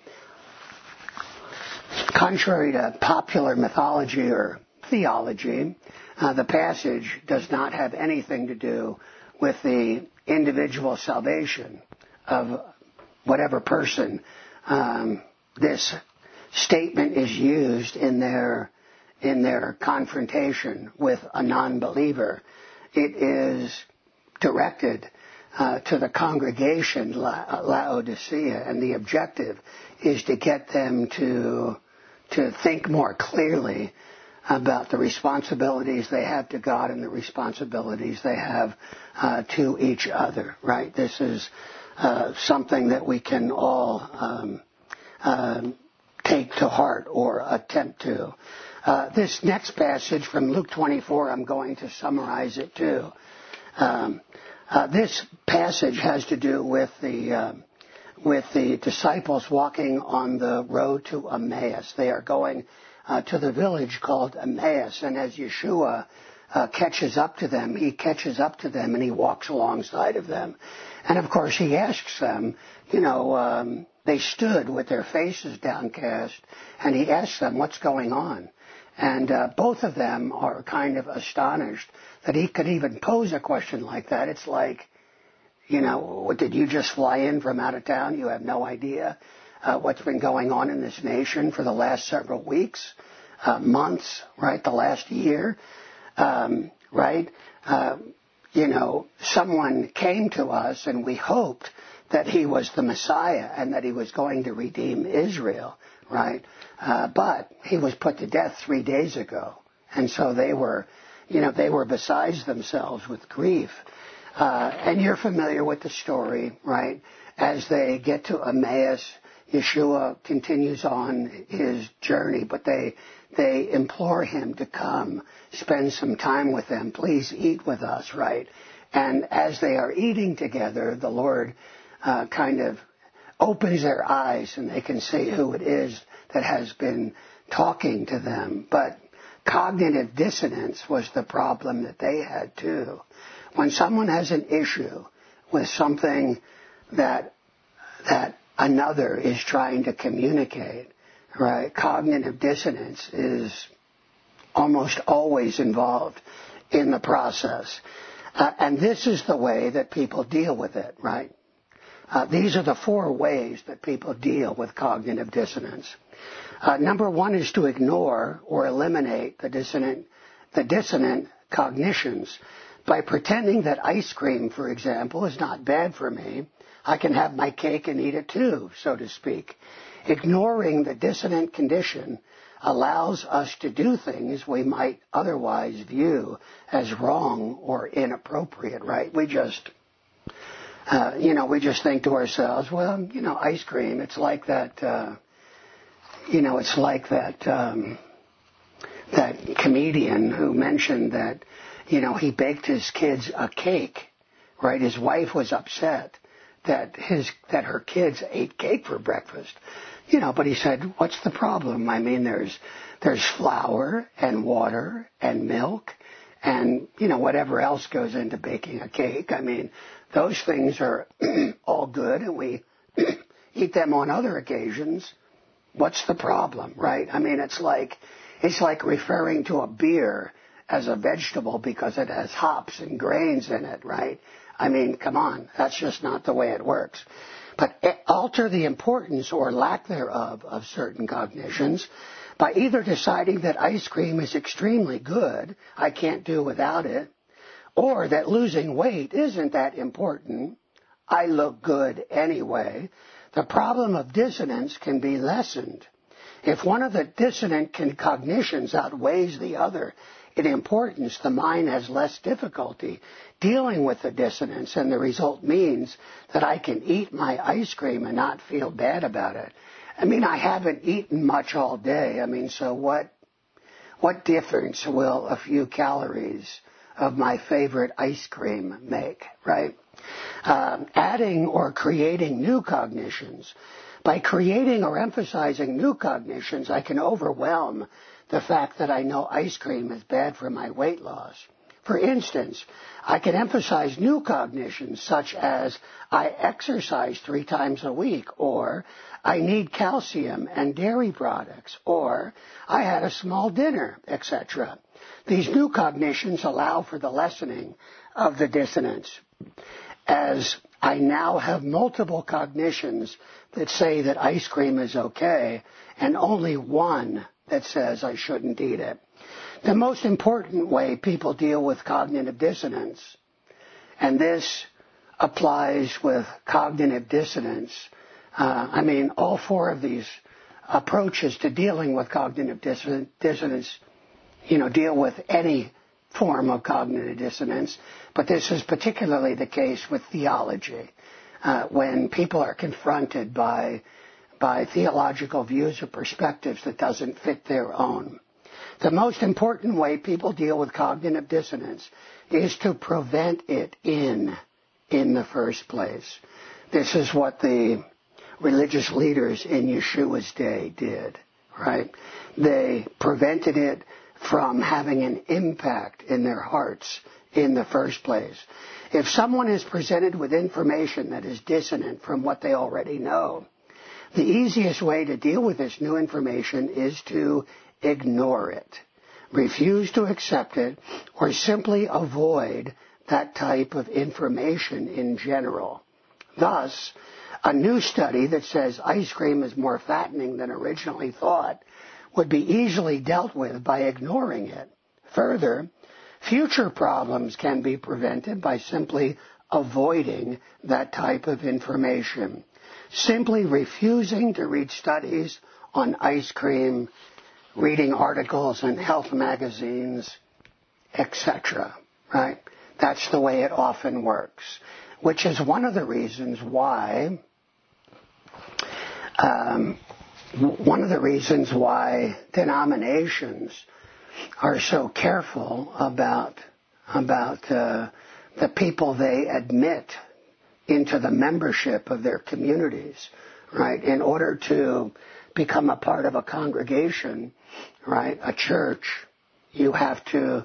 contrary to popular mythology or theology, the passage does not have anything to do with the individual salvation of whatever person this statement is used in their confrontation with a non-believer, it is directed to the congregation Laodicea, and the objective is to get them to think more clearly about the responsibilities they have to God and the responsibilities they have to each other, right? This is something that we can all take to heart or attempt to. This next passage from Luke 24, I'm going to summarize it too. This passage has to do with the disciples walking on the road to Emmaus. They are going to the village called Emmaus, and as Yeshua catches up to them, he catches up to them and he walks alongside of them. And of course he asks them, they stood with their faces downcast, and he asks them, what's going on? And both of them are kind of astonished that he could even pose a question like that. It's like, did you just fly in from out of town? You have no idea what's been going on in this nation for the last several weeks, months, right? The last year, right? Someone came to us and we hoped that he was the Messiah and that he was going to redeem Israel, right? But he was put to death 3 days ago. And so they were besides themselves with grief. And you're familiar with the story, right? As they get to Emmaus, Yeshua continues on his journey, but they implore him to come, spend some time with them. Please eat with us, right? And as they are eating together, the Lord kind of opens their eyes and they can see who it is that has been talking to them. But cognitive dissonance was the problem that they had too. When someone has an issue with something that another is trying to communicate, right, cognitive dissonance is almost always involved in the process. And this is the way that people deal with it, right? These are the 4 ways that people deal with cognitive dissonance. Number 1 is to ignore or eliminate the dissonant cognitions by pretending that ice cream, for example, is not bad for me. I can have my cake and eat it too, so to speak. Ignoring the dissonant condition allows us to do things we might otherwise view as wrong or inappropriate, right? We just think to ourselves, well, ice cream, it's like that, that comedian who mentioned that, he baked his kids a cake, right? His wife was upset that her kids ate cake for breakfast, but he said, what's the problem? I mean, there's flour and water and milk and, whatever else goes into baking a cake. I mean, those things are all good and we eat them on other occasions. What's the problem, right? I mean, it's like referring to a beer as a vegetable because it has hops and grains in it, right? I mean, come on, that's just not the way it works. But alter the importance or lack thereof of certain cognitions by either deciding that ice cream is extremely good, I can't do without it, or that losing weight isn't that important, I look good anyway. The problem of dissonance can be lessened. If one of the dissonant cognitions outweighs the other in importance, the mind has less difficulty dealing with the dissonance, and the result means that I can eat my ice cream and not feel bad about it. I mean, I haven't eaten much all day. I mean, so what difference will a few calories of my favorite ice cream make, right? Adding or creating new cognitions. By creating or emphasizing new cognitions, I can overwhelm the fact that I know ice cream is bad for my weight loss. For instance, I can emphasize new cognitions such as I exercise 3 times a week, or I need calcium and dairy products, or I had a small dinner, etc. These new cognitions allow for the lessening of the dissonance. As I now have multiple cognitions that say that ice cream is okay, and only one that says I shouldn't eat it. The most important way people deal with cognitive dissonance, and this applies with cognitive dissonance, all four of these approaches to dealing with cognitive dissonance, deal with any form of cognitive dissonance, but this is particularly the case with theology. When people are confronted by theological views or perspectives that doesn't fit their own. The most important way people deal with cognitive dissonance is to prevent it in the first place. This is what the religious leaders in Yeshua's day did, right? They prevented it from having an impact in their hearts in the first place. If someone is presented with information that is dissonant from what they already know, the easiest way to deal with this new information is to ignore it, refuse to accept it, or simply avoid that type of information in general. Thus, a new study that says ice cream is more fattening than originally thought would be easily dealt with by ignoring it. Further, future problems can be prevented by simply avoiding that type of information. Simply refusing to read studies on ice cream, reading articles in health magazines, etc. Right? That's the way it often works, which is one of the reasons why denominations are so careful about the people they admit into the membership of their communities, right? In order to become a part of a congregation, right, a church, you have to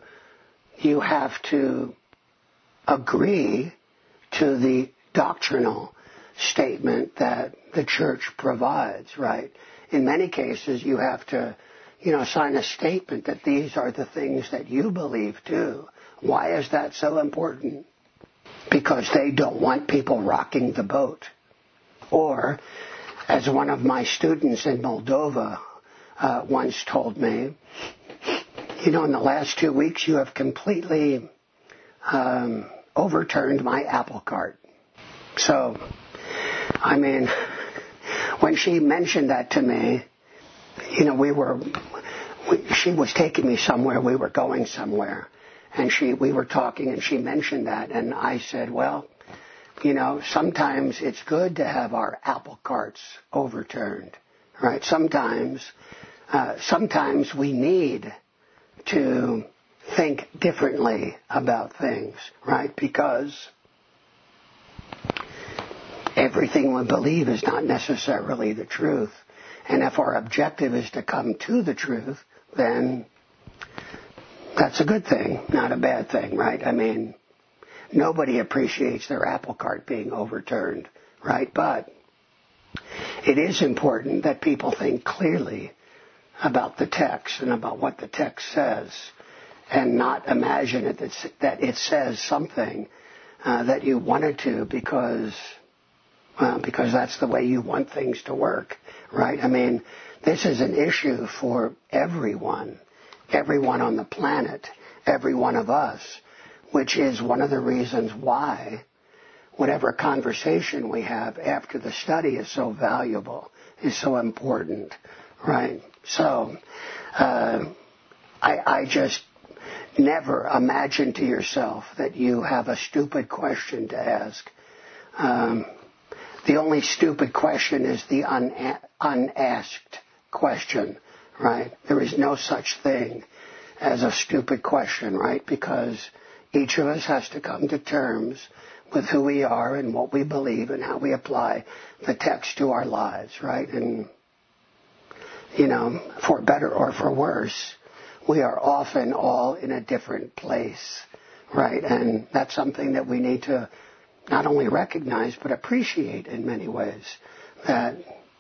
agree to the doctrinal statement that the church provides, right? In many cases, you have to, sign a statement that these are the things that you believe too. Why is that so important? Because they don't want people rocking the boat. Or, as one of my students in Moldova once told me, in the last 2 weeks you have completely overturned my apple cart. So, when she mentioned that to me, she was taking me somewhere, we were going somewhere, and we were talking and she mentioned that, and I said, well, sometimes it's good to have our apple carts overturned, right? Sometimes we need to think differently about things, right? Because everything we believe is not necessarily the truth. And if our objective is to come to the truth, then that's a good thing, not a bad thing, right? Nobody appreciates their apple cart being overturned, right? But it is important that people think clearly about the text and about what the text says, and not imagine that it says something that you wanted to because that's the way you want things to work, right? This is an issue for everyone on the planet, every one of us, which is one of the reasons why whatever conversation we have after the study is so valuable, is so important, right? So, I just never imagine to yourself that you have a stupid question to ask. The only stupid question is the unasked question, right? There is no such thing as a stupid question, right? Because each of us has to come to terms with who we are and what we believe and how we apply the text to our lives, right? And, for better or for worse, we are often all in a different place, right? And that's something that we need to not only recognize but appreciate in many ways, that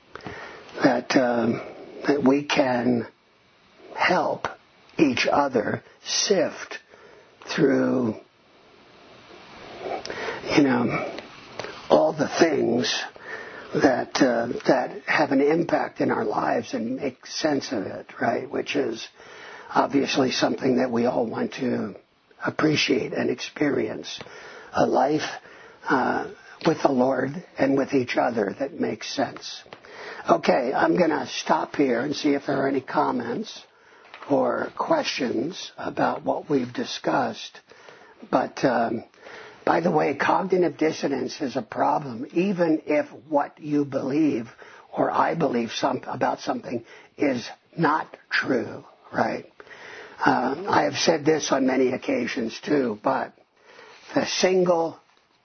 we can help each other sift through the things that have an impact in our lives and make sense of it, right? Which is obviously something that we all want to appreciate and experience. A life with the Lord and with each other that makes sense. Okay, I'm going to stop here and see if there are any comments or questions about what we've discussed. But by the way, cognitive dissonance is a problem, even if what you believe or I believe about something is not true, right? I have said this on many occasions too, but the single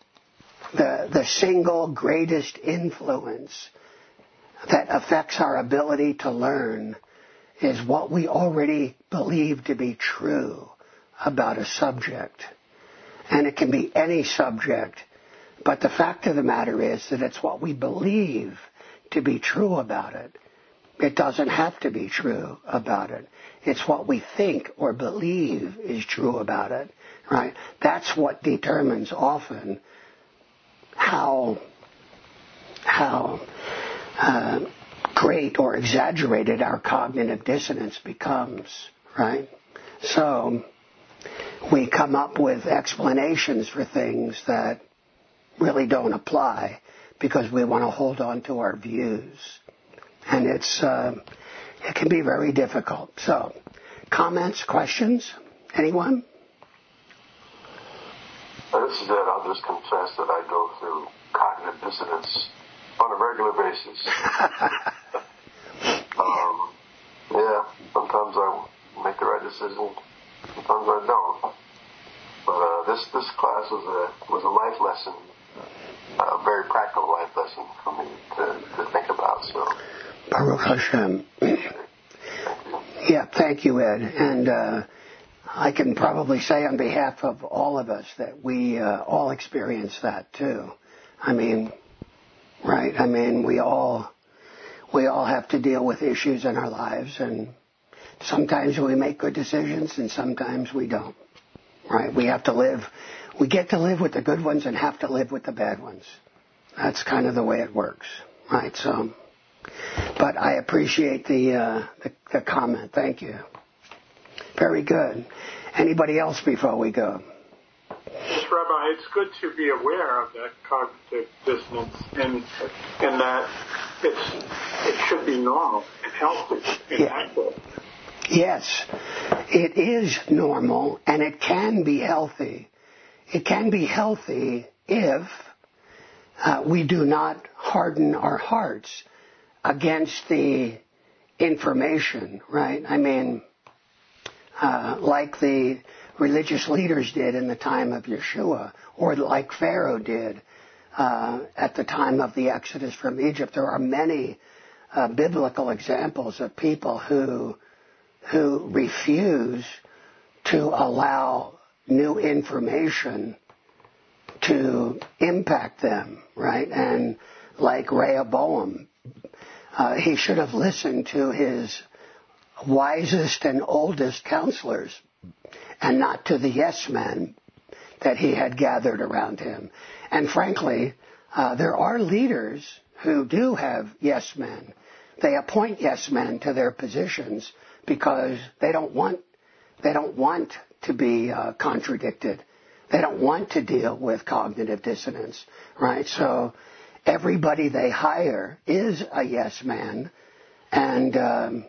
greatest influence that affects our ability to learn is what we already believe to be true about a subject. And it can be any subject, but the fact of the matter is that it's what we believe to be true about it. It doesn't have to be true about it. It's what we think or believe is true about it, right? That's what determines often how great or exaggerated our cognitive dissonance becomes, right? So we come up with explanations for things that really don't apply because we want to hold on to our views. And it can be very difficult. So, comments, questions? Anyone? This is Ed. I'll just confess that I go through cognitive dissonance on a regular basis. Sometimes I make the right decision, sometimes I don't. But this class was a life lesson, a very practical life lesson for me to think about. So, Baruch Hashem. Yeah, thank you, Ed. And I can probably say on behalf of all of us that we all experience that too. I mean, right? I mean, we all have to deal with issues in our lives, and sometimes we make good decisions and sometimes we don't. Right? We get to live with the good ones and have to live with the bad ones. That's kind of the way it works. Right? So, but I appreciate the comment. Thank you. Very good. Anybody else before we go? Yes, Rabbi, it's good to be aware of that cognitive dissonance and that it should be normal and healthy and active. Yes, it is normal and it can be healthy. It can be healthy if we do not harden our hearts against the information, right? I mean, like the religious leaders did in the time of Yeshua, or like Pharaoh did at the time of the Exodus from Egypt. There are many biblical examples of people who refuse to allow new information to impact them, right? And like Rehoboam, he should have listened to his wisest and oldest counselors and not to the yes men that he had gathered around him. And frankly, there are leaders who do have yes men. They appoint yes men to their positions because they don't want to be contradicted. They don't want to deal with cognitive dissonance, right? So everybody they hire is a yes man, and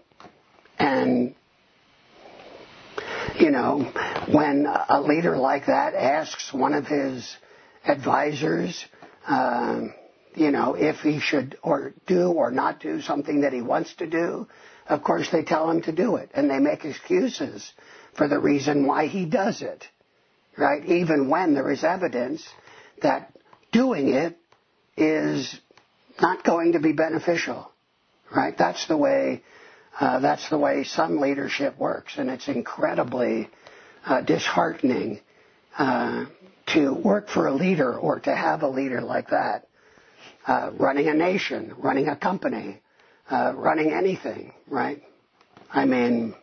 you know, when a leader like that asks one of his advisors, you know, if he should or do or not do something that he wants to do, of course they tell him to do it, and they make excuses for the reason why he does it, right? Even when there is evidence that doing it is not going to be beneficial, right? That's the way some leadership works, and it's incredibly disheartening to work for a leader or to have a leader like that running a nation, running a company, running anything, right? I mean,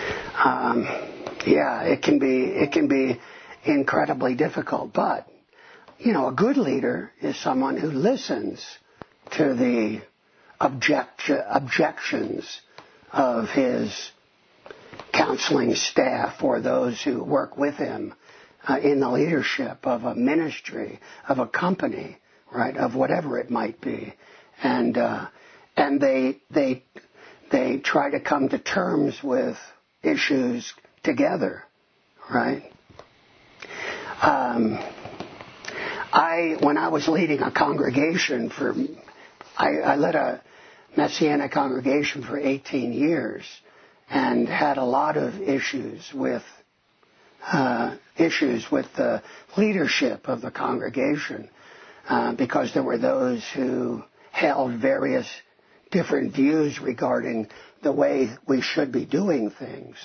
it can be incredibly difficult, but a good leader is someone who listens to the objections of his counseling staff or those who work with him in the leadership of a ministry, of a company, right, of whatever it might be, and they try to come to terms with issues together, right? When I was leading a congregation I led a Messianic congregation for 18 years and had a lot of issues with the leadership of the congregation because there were those who held various different views regarding the way we should be doing things.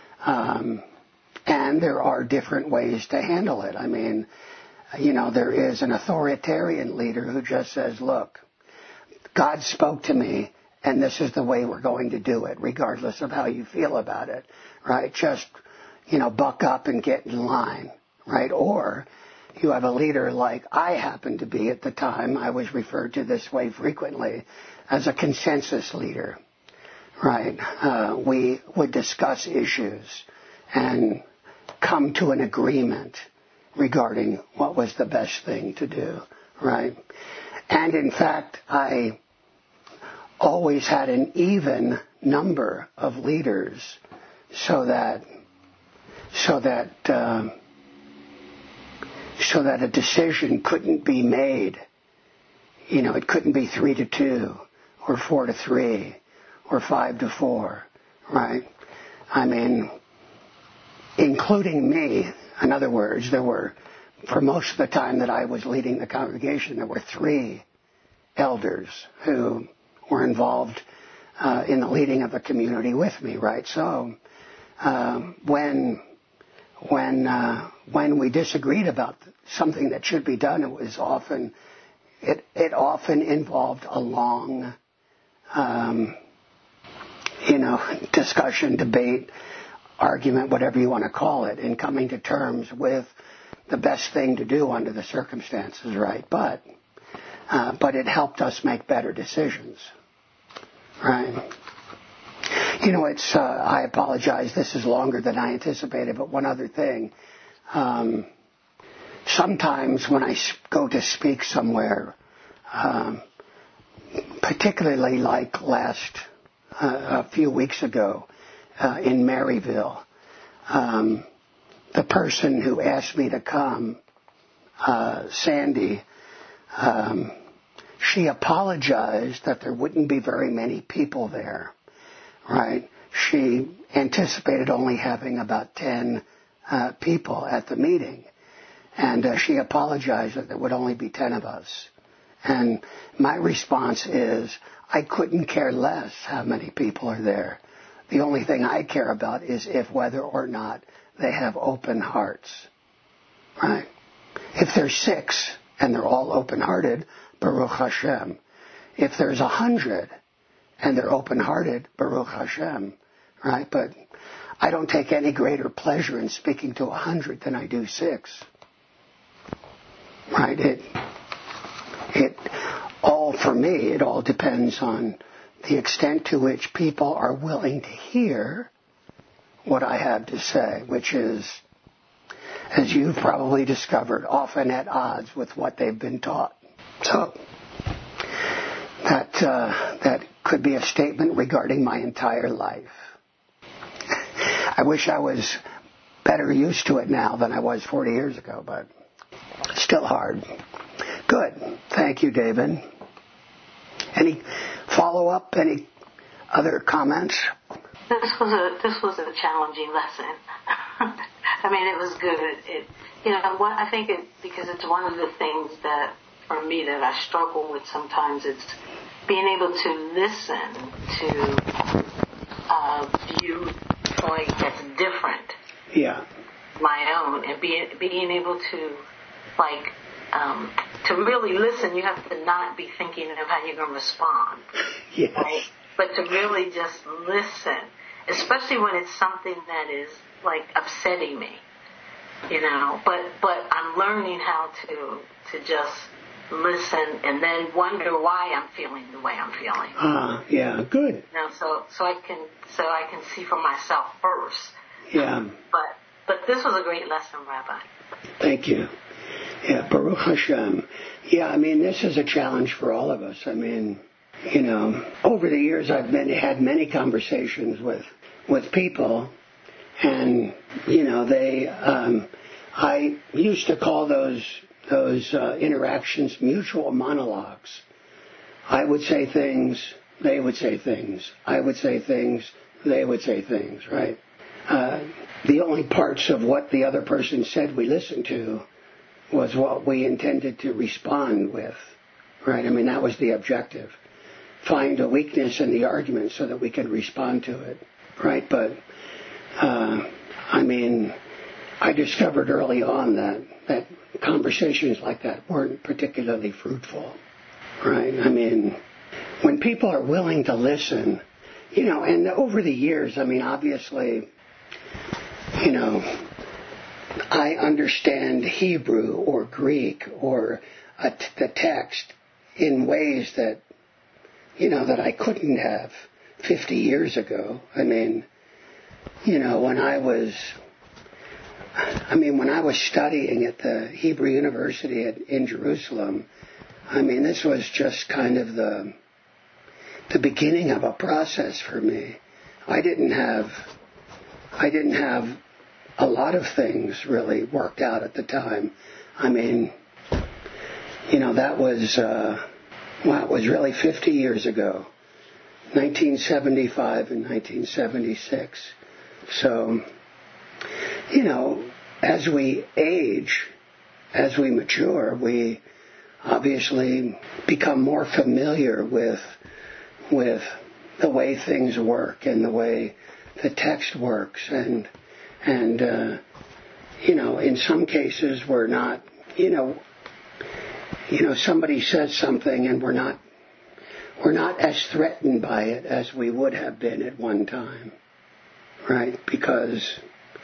And there are different ways to handle it. I mean, there is an authoritarian leader who just says, look, God spoke to me, and this is the way we're going to do it, regardless of how you feel about it, right? Just, buck up and get in line, right? Or you have a leader like I happened to be at the time. I was referred to this way frequently as a consensus leader, right? We would discuss issues and come to an agreement regarding what was the best thing to do, right? And in fact, I always had an even number of leaders so that a decision couldn't be made. It couldn't be 3-2 or 4-3 or 5-4, right? I mean, including me. In other words, for most of the time that I was leading the congregation, there were 3 elders who were involved in the leading of the community with me, right? So when we disagreed about something that should be done, it often involved a long, discussion, debate, argument, whatever you want to call it, in coming to terms with the best thing to do under the circumstances, right? But it helped us make better decisions, right? I apologize, this is longer than I anticipated, but one other thing. Sometimes when I go to speak somewhere, particularly like a few weeks ago in Maryville, the person who asked me to come, Sandy, she apologized that there wouldn't be very many people there, right? She anticipated only having about 10 people at the meeting, and she apologized that there would only be 10 of us. And my response is, I couldn't care less how many people are there. The only thing I care about is whether or not they have open hearts, right? If there's 6 and they're all open-hearted, Baruch Hashem. If there's 100 and they're open-hearted, Baruch Hashem, right? But I don't take any greater pleasure in speaking to 100 than I do 6, right? For me, it all depends on the extent to which people are willing to hear what I have to say, which is, as you've probably discovered, often at odds with what they've been taught. So that could be a statement regarding my entire life. I wish I was better used to it now than I was 40 years ago, but still hard. Good. Thank you, David. Any follow-up? Any other comments? This was a challenging lesson. I mean, it was good. I think because it's one of the things that, for me, that I struggle with sometimes. It's being able to listen to a viewpoint that's different. Yeah. My own, and being able to to really listen. You have to not be thinking of how you're going to respond. Yes. Right? But to really just listen, especially when it's something that is upsetting me. But I'm learning how to just listen and then wonder why I'm feeling the way I'm feeling. Yeah, good. So I can see for myself first. Yeah. But this was a great lesson, Rabbi. Thank you. Yeah, Baruch Hashem. Yeah, this is a challenge for all of us. Over the years I've had many conversations with people, and I used to call those interactions mutual monologues. I would say things, they would say things. I would say things, they would say things, right? The only parts of what the other person said we listened to was what we intended to respond with, right? That was the objective. Find a weakness in the argument so that we could respond to it, right? But, I discovered early on that conversations like that weren't particularly fruitful, right? When people are willing to listen, and over the years, obviously, I understand Hebrew or Greek or the text in ways that, that I couldn't have 50 years ago. When I was studying at the Hebrew University in Jerusalem, this was just kind of the beginning of a process for me. I didn't have a lot of things really worked out at the time. That was, it was really 50 years ago, 1975 and 1976. So, as we age, as we mature, we obviously become more familiar with the way things work and the way the text works, and in some cases we're not, somebody says something and we're not as threatened by it as we would have been at one time, right? Because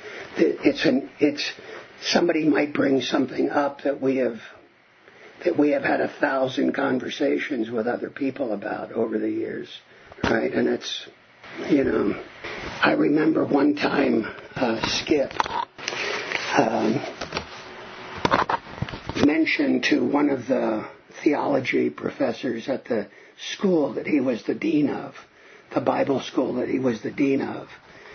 somebody might bring something up that we have had 1,000 conversations with other people about over the years, right? And it's, I remember one time Skip mentioned to one of the theology professors at the school that he was the dean of, the Bible school that he was the dean of.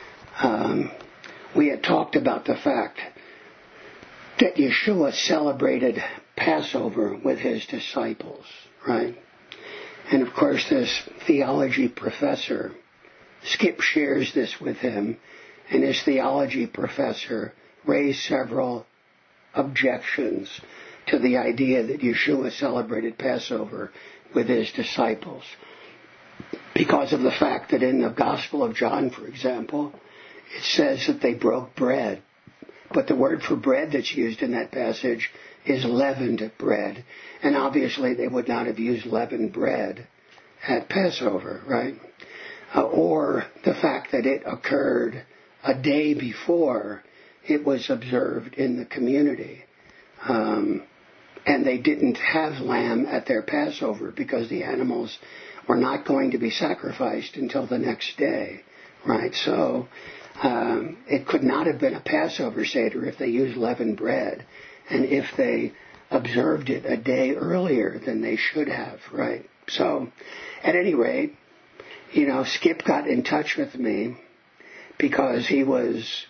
We had talked about the fact that Yeshua celebrated Passover with his disciples, right? And of course this theology professor, Skip shares this with him, and his theology professor raised several objections to the idea that Yeshua celebrated Passover with his disciples, because of the fact that in the Gospel of John, for example, it says that they broke bread. But the word for bread that's used in that passage is leavened bread. And obviously they would not have used leavened bread at Passover, right? Or the fact that it occurred a day before it was observed in the community. And they didn't have lamb at their Passover because the animals were not going to be sacrificed until the next day, right? So it could not have been a Passover Seder if they used leavened bread, and if they observed it a day earlier than they should have, right? So, at any rate, Skip got in touch with me because he was,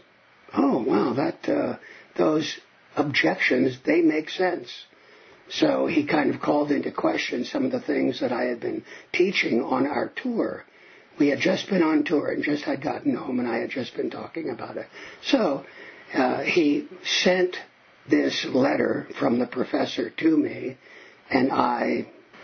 those objections, they make sense. So he kind of called into question some of the things that I had been teaching on our tour. We had just been on tour and just had gotten home, and I had just been talking about it. So he sent this letter from the professor to me, and I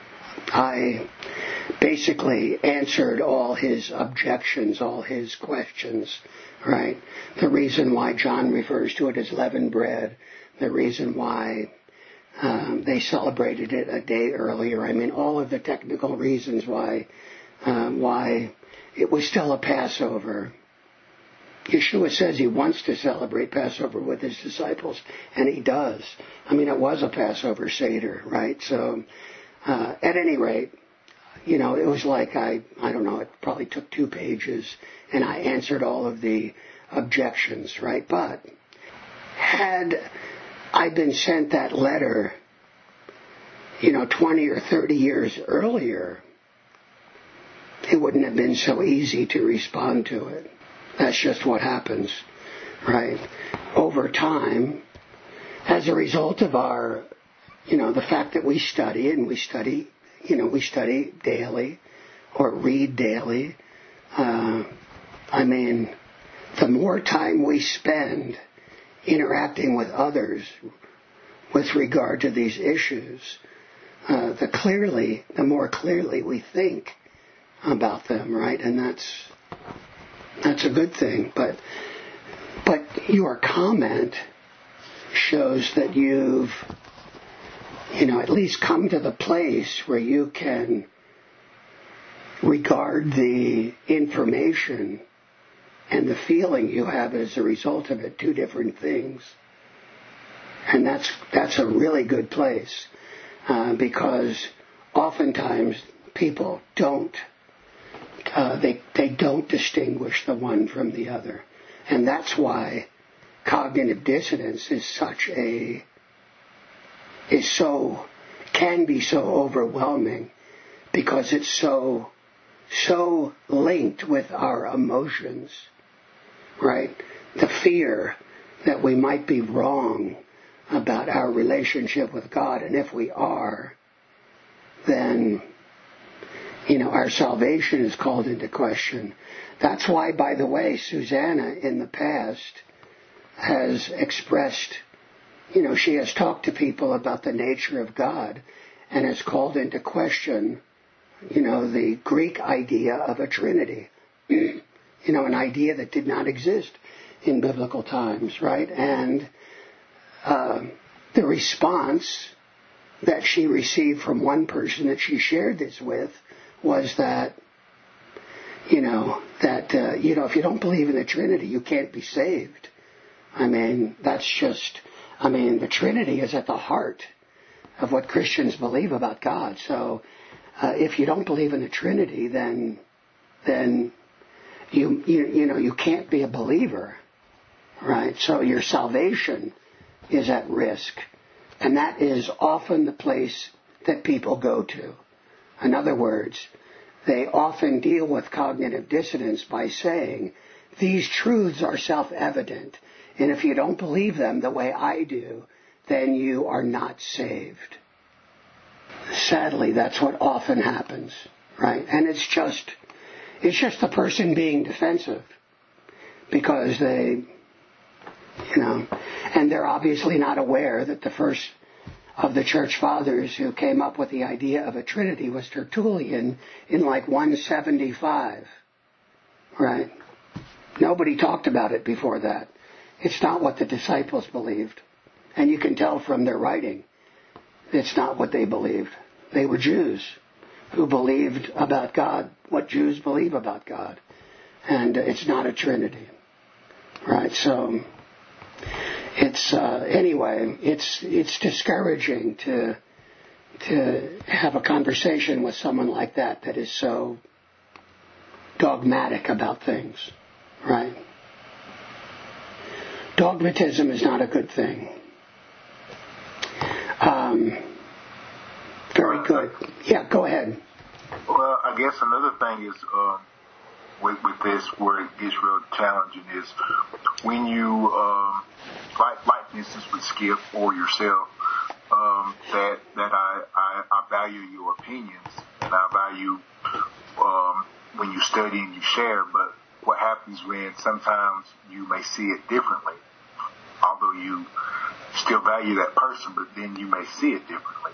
basically answered all his objections, all his questions, right? The reason why John refers to it as leavened bread, the reason why they celebrated it a day earlier. All of the technical reasons why it was still a Passover. Yeshua says he wants to celebrate Passover with his disciples, and he does. I mean, it was a Passover Seder, right? So, at any rate, it was like, I don't know, it probably took 2 pages, and I answered all of the objections, right? But had I been sent that letter, 20 or 30 years earlier, it wouldn't have been so easy to respond to it. That's just what happens, right? Over time, as a result of our, the fact that we study, and we study daily or read daily. The more time we spend interacting with others with regard to these issues, the more clearly we think about them, right? And that's a good thing. But your comment shows that you've, at least come to the place where you can regard the information and the feeling you have as a result of it 2 different things. And that's a really good place, because oftentimes people don't they don't distinguish the one from the other. And that's why cognitive dissonance can be so overwhelming, because it's so linked with our emotions, right? The fear that we might be wrong about our relationship with God, and if we are, then our salvation is called into question. That's why, by the way, Susanna in the past has expressed, she has talked to people about the nature of God and has called into question, the Greek idea of a Trinity, an idea that did not exist in biblical times, right? And the response that she received from one person that she shared this with was that, if you don't believe in the Trinity, you can't be saved. The Trinity is at the heart of what Christians believe about God. So, if you don't believe in the Trinity, then you can't be a believer, right? So your salvation is at risk, and that is often the place that people go to. In other words, they often deal with cognitive dissonance by saying, these truths are self-evident, and if you don't believe them the way I do, then you are not saved. Sadly, that's what often happens, right? And it's just the person being defensive, because they, and they're obviously not aware that the first of the church fathers who came up with the idea of a Trinity was Tertullian in 175, right? Nobody talked about it before that. It's not what the disciples believed. And you can tell from their writing, it's not what they believed. They were Jews who believed about God what Jews believe about God. And it's not a Trinity, right? So it's discouraging to have a conversation with someone like that is so dogmatic about things, right? Dogmatism is not a good thing. Very good. Yeah, go ahead. Well, I guess another thing is with this, where it gets real challenging, is when you, like for instance with Skip or yourself, that I value your opinions, and I value when you study and you share, but what happens when sometimes you may see it differently, although you still value that person, but then you may see it differently.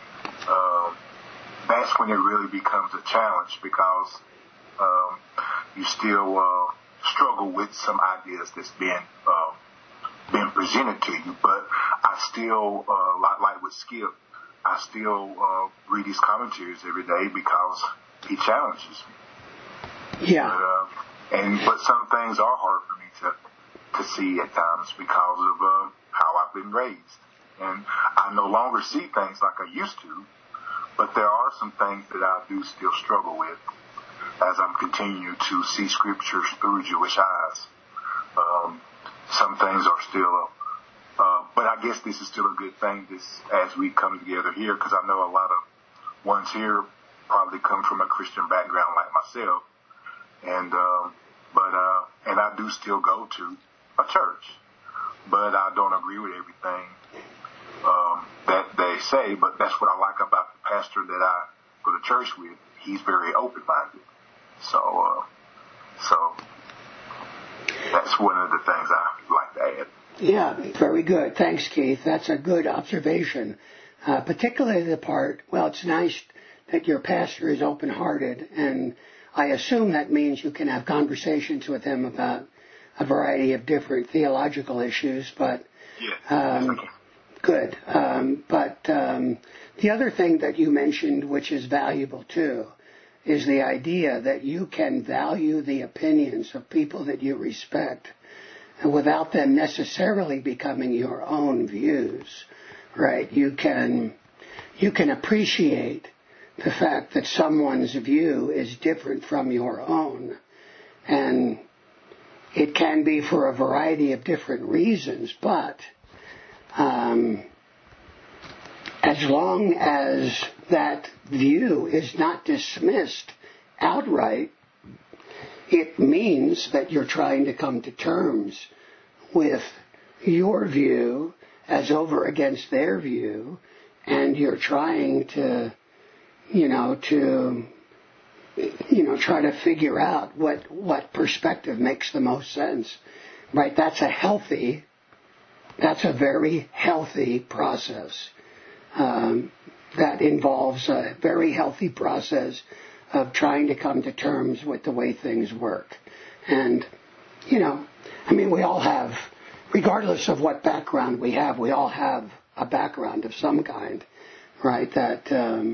That's when it really becomes a challenge, because you still struggle with some ideas that's been presented to you. But I still, like with Skip, I still read his commentaries every day because he challenges me. Yeah. But some things are hard for me to see at times because of how I've been raised. And I no longer see things like I used to, but there are some things that I do still struggle with as I'm continuing to see scriptures through Jewish eyes. Some things are still, but I guess this is still a good thing as we come together here, because I know a lot of ones here probably come from a Christian background like myself, and I do still go to a church, but I don't agree with everything that they say. But that's what I like about the pastor that I go to church with. He's very open-minded. So that's one of the things I like to add. Yeah, very good. Thanks, Keith. That's a good observation. Particularly the part, well, it's nice that your pastor is open-hearted, and I assume that means you can have conversations with him about a variety of different theological issues, but good. But the other thing that you mentioned, which is valuable too, is the idea that you can value the opinions of people that you respect without them necessarily becoming your own views, right? You can appreciate the fact that someone's view is different from your own, and it can be for a variety of different reasons, but as long as that view is not dismissed outright, it means that you're trying to come to terms with your view as over against their view, and you're trying to try to figure out what perspective makes the most sense, right? That's a very healthy process. That involves a very healthy process of trying to come to terms with the way things work. And, we all have, regardless of what background we all have a background of some kind, right? That,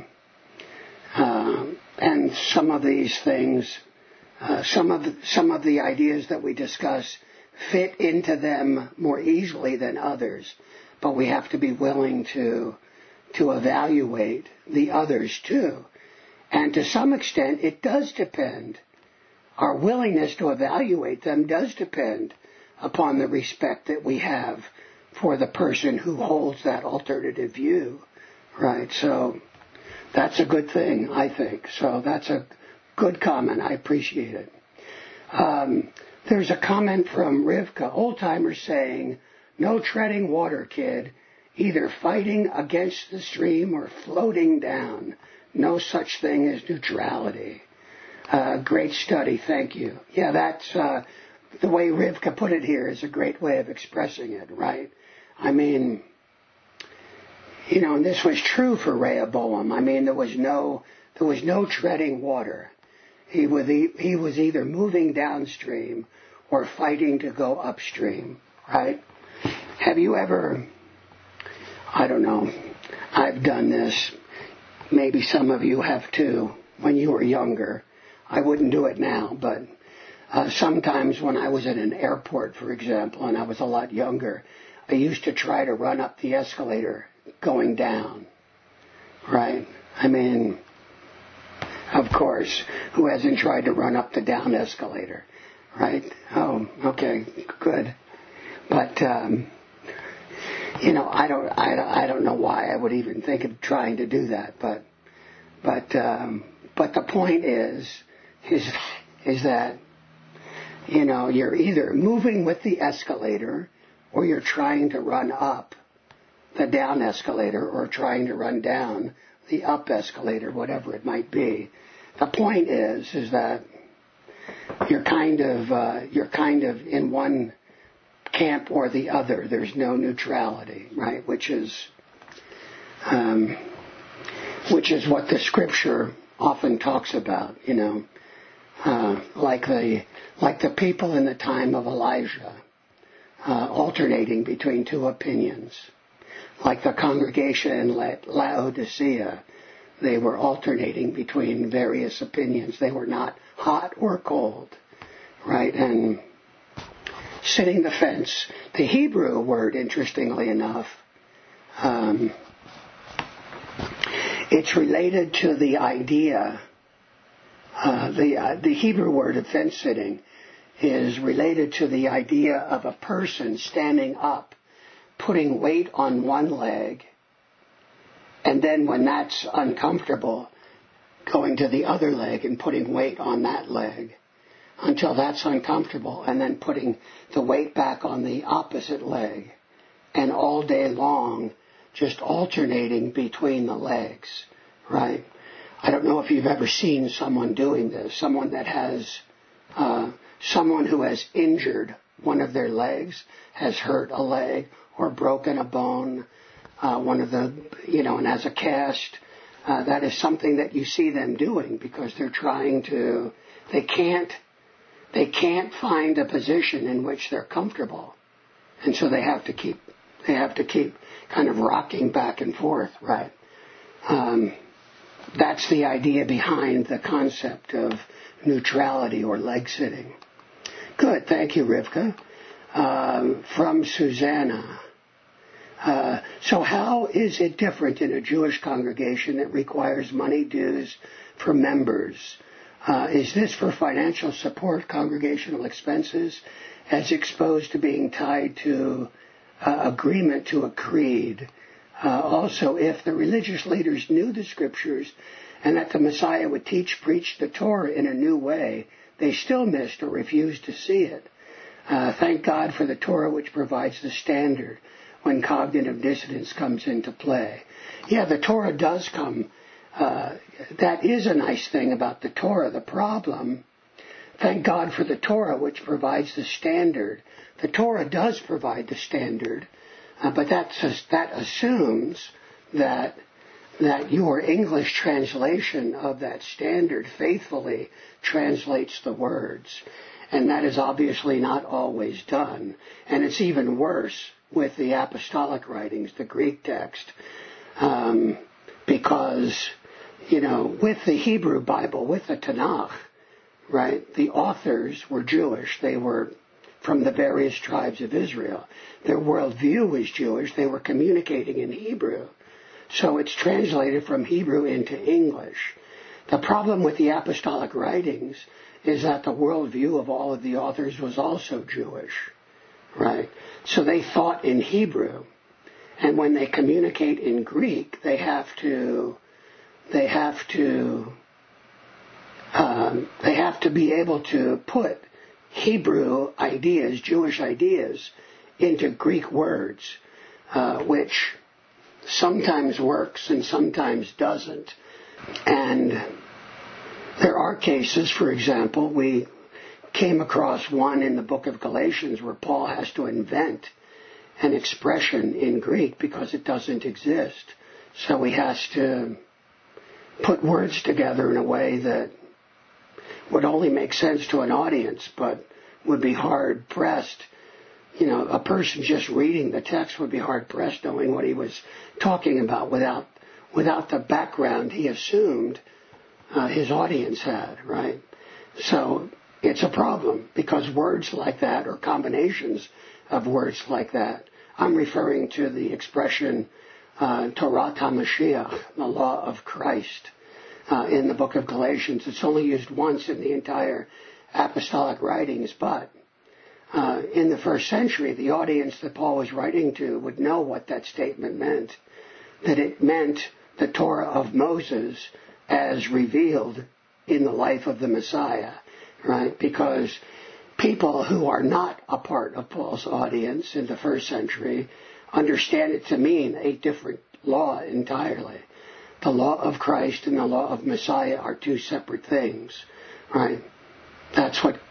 and some of these things, some of the ideas that we discuss fit into them more easily than others, but we have to be willing to evaluate the others too. And to some extent, it does depend. Our willingness to evaluate them does depend upon the respect that we have for the person who holds that alternative view, right? So that's a good thing, I think. So that's a good comment. I appreciate it. There's a comment from Rivka, old-timer, saying, "No treading water, kid. Either fighting against the stream or floating down. No such thing as neutrality." Great study, thank you. Yeah, that's the way Rivka put it here is a great way of expressing it, right? I mean, and this was true for Rehoboam. I mean, there was no treading water. He was either moving downstream or fighting to go upstream, right? Have you ever, I don't know, I've done this, maybe some of you have too, when you were younger. I wouldn't do it now, but sometimes when I was at an airport, for example, and I was a lot younger, I used to try to run up the escalator going down, right? I mean, of course, who hasn't tried to run up the down escalator, right? Oh, okay, good. But, I don't know why I would even think of trying to do that, but the point is that, you're either moving with the escalator or you're trying to run up the down escalator or trying to run down the up escalator, whatever it might be. The point is that you're kind of in one camp or the other. There's no neutrality, right? Which is what the scripture often talks about, like the people in the time of Elijah, alternating between two opinions. Like the congregation in Laodicea, they were alternating between various opinions. They were not hot or cold. right? And sitting the fence. The Hebrew word, interestingly enough, it's related to the idea. The Hebrew word of fence sitting is related to the idea of a person standing up, putting weight on one leg, and then when that's uncomfortable, going to the other leg and putting weight on that leg until that's uncomfortable, and then putting the weight back on the opposite leg, and all day long just alternating between the legs, right? I don't know if you've ever seen someone doing this, someone who has injured one of their legs, has hurt a leg or broken a bone, and has a cast. That is something that you see them doing because they're trying to, they can't find a position in which they're comfortable. And so they have to keep kind of rocking back and forth, right? That's the idea behind the concept of neutrality or leg sitting. Good, thank you, Rivka. From Susanna. So how is it different in a Jewish congregation that requires money dues for members? Is this for financial support, congregational expenses, as exposed to being tied to agreement to a creed? Also, if the religious leaders knew the scriptures and that the Messiah would preach the Torah in a new way, they still missed or refused to see it. Thank God for the Torah, which provides the standard when cognitive dissonance comes into play. Yeah, the Torah does come. That is a nice thing about the Torah. The problem, thank God for the Torah, which provides the standard. The Torah does provide the standard, but that assumes that your English translation of that standard faithfully translates the words. And that is obviously not always done. And it's even worse with the apostolic writings, the Greek text, because, with the Hebrew Bible, with the Tanakh, right, the authors were Jewish. They were from the various tribes of Israel. Their worldview was Jewish. They were communicating in Hebrew. So it's translated from Hebrew into English. The problem with the apostolic writings is that the worldview of all of the authors was also Jewish, right? So they thought in Hebrew, and when they communicate in Greek, they have to be able to put Hebrew ideas, Jewish ideas, into Greek words, which sometimes works and sometimes doesn't. And there are cases, for example, we came across one in the book of Galatians where Paul has to invent an expression in Greek because it doesn't exist. So he has to put words together in a way that would only make sense to an audience, but would be hard-pressed. A person just reading the text would be hard-pressed knowing what he was talking about without the background he assumed his audience had, right? So it's a problem because words like that or combinations of words like that, I'm referring to the expression Torah HaMashiach, the law of Christ, in the book of Galatians. It's only used once in the entire apostolic writings, but in the first century, the audience that Paul was writing to would know what that statement meant, that it meant the Torah of Moses as revealed in the life of the Messiah, right? Because people who are not a part of Paul's audience in the first century understand it to mean a different law entirely. The law of Christ and the law of Messiah are two separate things, right? That's what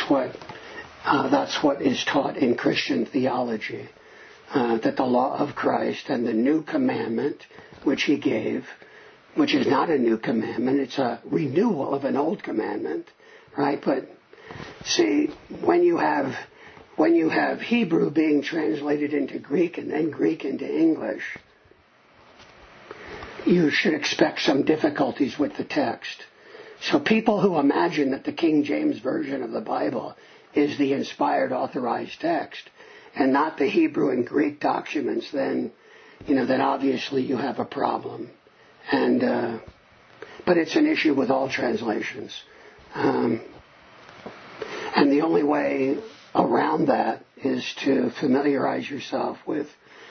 is taught in Christian theology, that the law of Christ and the new commandment which he gave, which is not a new commandment, it's a renewal of an old commandment, right? But see, when you have Hebrew being translated into Greek and then Greek into English, you should expect some difficulties with the text. So people who imagine that the King James Version of the Bible is the inspired, authorized text and not the Hebrew and Greek documents, then obviously you have a problem. But it's an issue with all translations. And the only way around that is to familiarize yourself with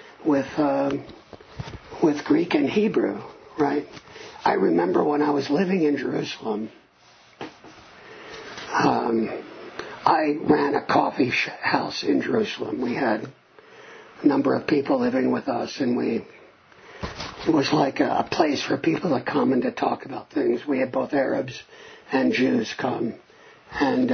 Greek and Hebrew, right? I remember when I was living in Jerusalem, I ran a coffee house in Jerusalem. We had a number of people living with us, and it was like a place for people to come and to talk about things. We had both Arabs and Jews come. And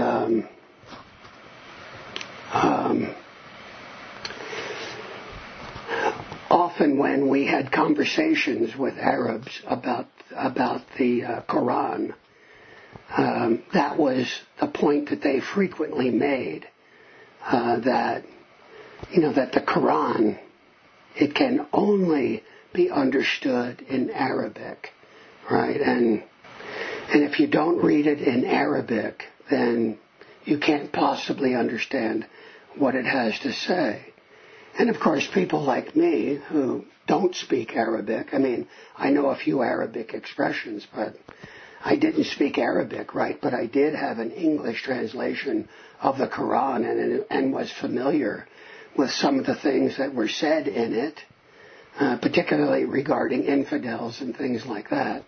often when we had conversations with Arabs about the Quran, that was the point that they frequently made, that the Quran, it can only be understood in Arabic, right? And if you don't read it in Arabic, then you can't possibly understand what it has to say. And of course, people like me who don't speak Arabic, I know a few Arabic expressions, but I didn't speak Arabic, right? But I did have an English translation of the Quran and was familiar with some of the things that were said in it, particularly regarding infidels and things like that.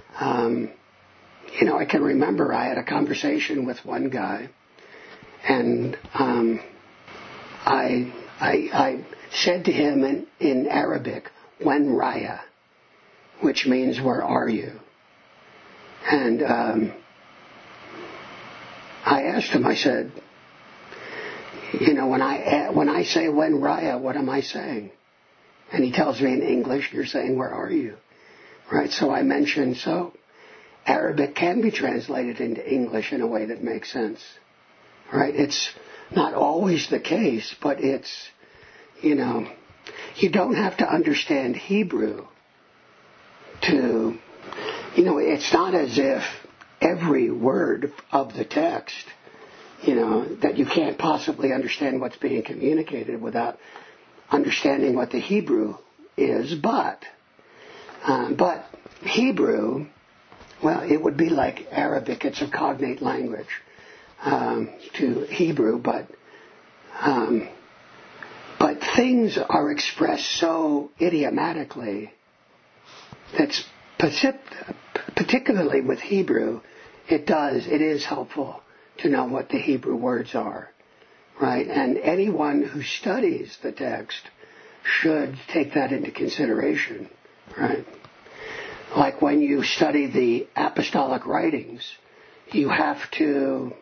I can remember I had a conversation with one guy, and I said to him in Arabic, "Wen Raya," which means "Where are you?" And I asked him, I said, when I say "Wen Raya," what am I saying? And he tells me in English, "You're saying, where are you?" Right? So I mentioned, Arabic can be translated into English in a way that makes sense. Right? It's not always the case, but it's, you don't have to understand Hebrew to, it's not as if every word of the text, that you can't possibly understand what's being communicated without understanding what the Hebrew is, but Hebrew, well, it would be like Arabic. It's a cognate language to Hebrew, but things are expressed so idiomatically that's particularly with Hebrew, it is helpful to know what the Hebrew words are, right? And anyone who studies the text should take that into consideration, right? Like when you study the apostolic writings, you have to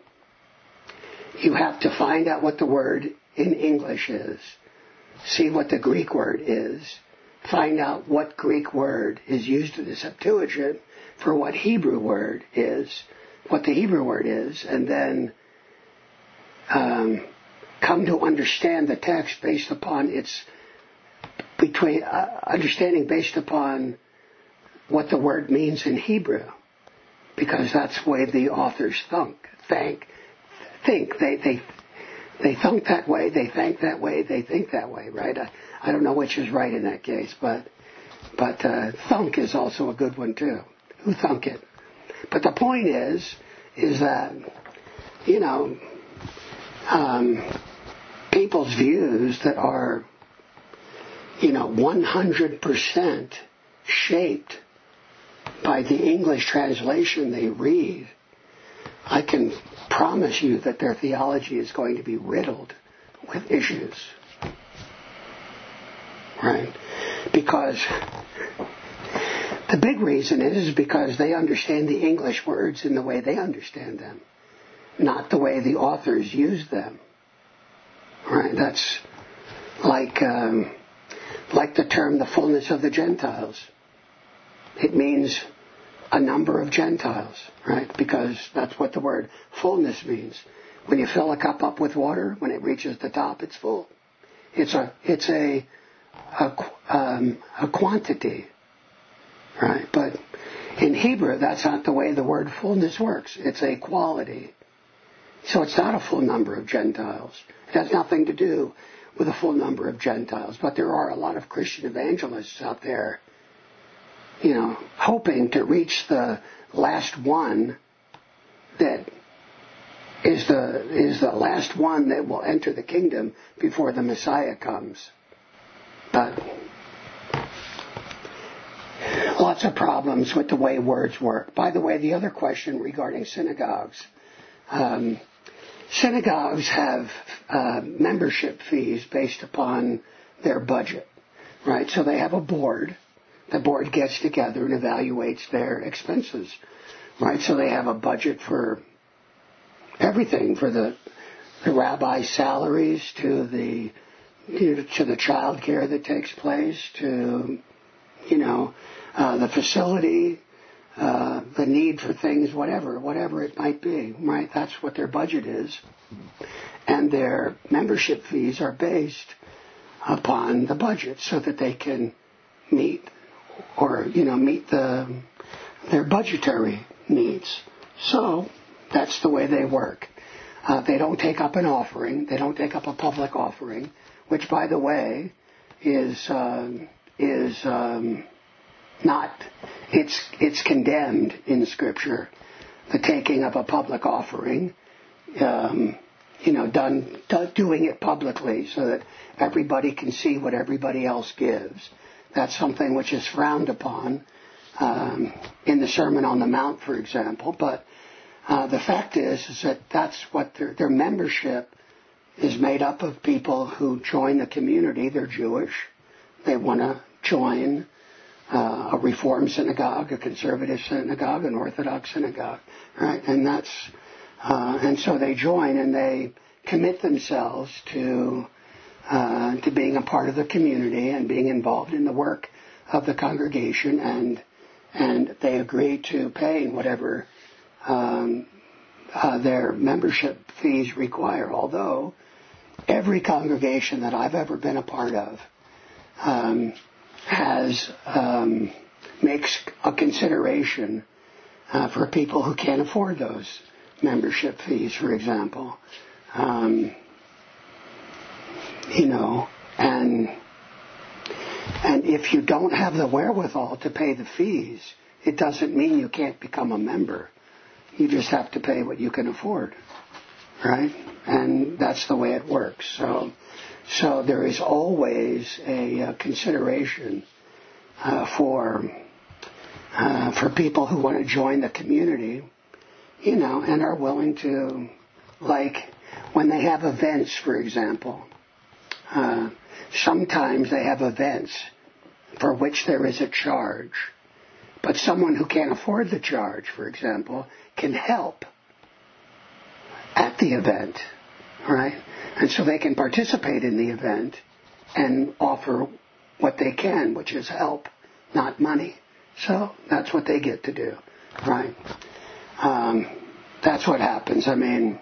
find out what the word in English is, see what the Greek word is, find out what Greek word is used in the Septuagint for what the Hebrew word is, and then come to understand the text based upon understanding based upon what the word means in Hebrew, because that's the way the authors think. They thunk that way, they think that way, they think that way, right? I don't know which is right in that case, but thunk is also a good one too. Who thunk it? But the point is that, people's views that are, 100% shaped by the English translation they read, I can promise you that their theology is going to be riddled with issues. Right? Because the big reason is because they understand the English words in the way they understand them, not the way the authors use them. Right? That's like the term "the fullness of the Gentiles." It means a number of Gentiles, right? Because that's what the word fullness means. When you fill a cup up with water, when it reaches the top, it's full. It's a quantity, right? But In Hebrew, that's not the way the word fullness works. It's a quality. So it's not a full number of Gentiles. It has nothing to do with a full number of Gentiles. But there are a lot of Christian evangelists out there, hoping to reach the last one that is the last one that will enter the kingdom before the Messiah comes. But lots of problems with the way words work. By the way, the other question regarding synagogues. Synagogues have membership fees based upon their budget, right? So they have a board. The board gets together and evaluates their expenses, right? So they have a budget for everything, for the rabbi's salaries, to the child care that takes place, to the facility, the need for things, whatever it might be, right? That's what their budget is. And their membership fees are based upon the budget so that they can meet their budgetary needs. So that's the way they work. They don't take up an offering. They don't take up a public offering, which, by the way, is not. It's condemned in Scripture. The taking of a public offering, doing it publicly so that everybody can see what everybody else gives. That's something which is frowned upon in the Sermon on the Mount, for example. But the fact is that that's what their membership is made up of people who join the community. They're Jewish. They want to join a Reformed synagogue, a conservative synagogue, an Orthodox synagogue, right? And so they join and they commit themselves to being a part of the community and being involved in the work of the congregation, and they agree to paying whatever their membership fees require. Although every congregation that I've ever been a part of makes a consideration for people who can't afford those membership fees, for example. And if you don't have the wherewithal to pay the fees, it doesn't mean you can't become a member. You just have to pay what you can afford, right? And that's the way it works. So there is always a consideration for people who want to join the community, and are willing to, like when they have events, for example. Sometimes they have events for which there is a charge, but someone who can't afford the charge, for example, can help at the event, right? And so they can participate in the event and offer what they can, which is help, not money. So that's what they get to do, right? That's what happens. I mean,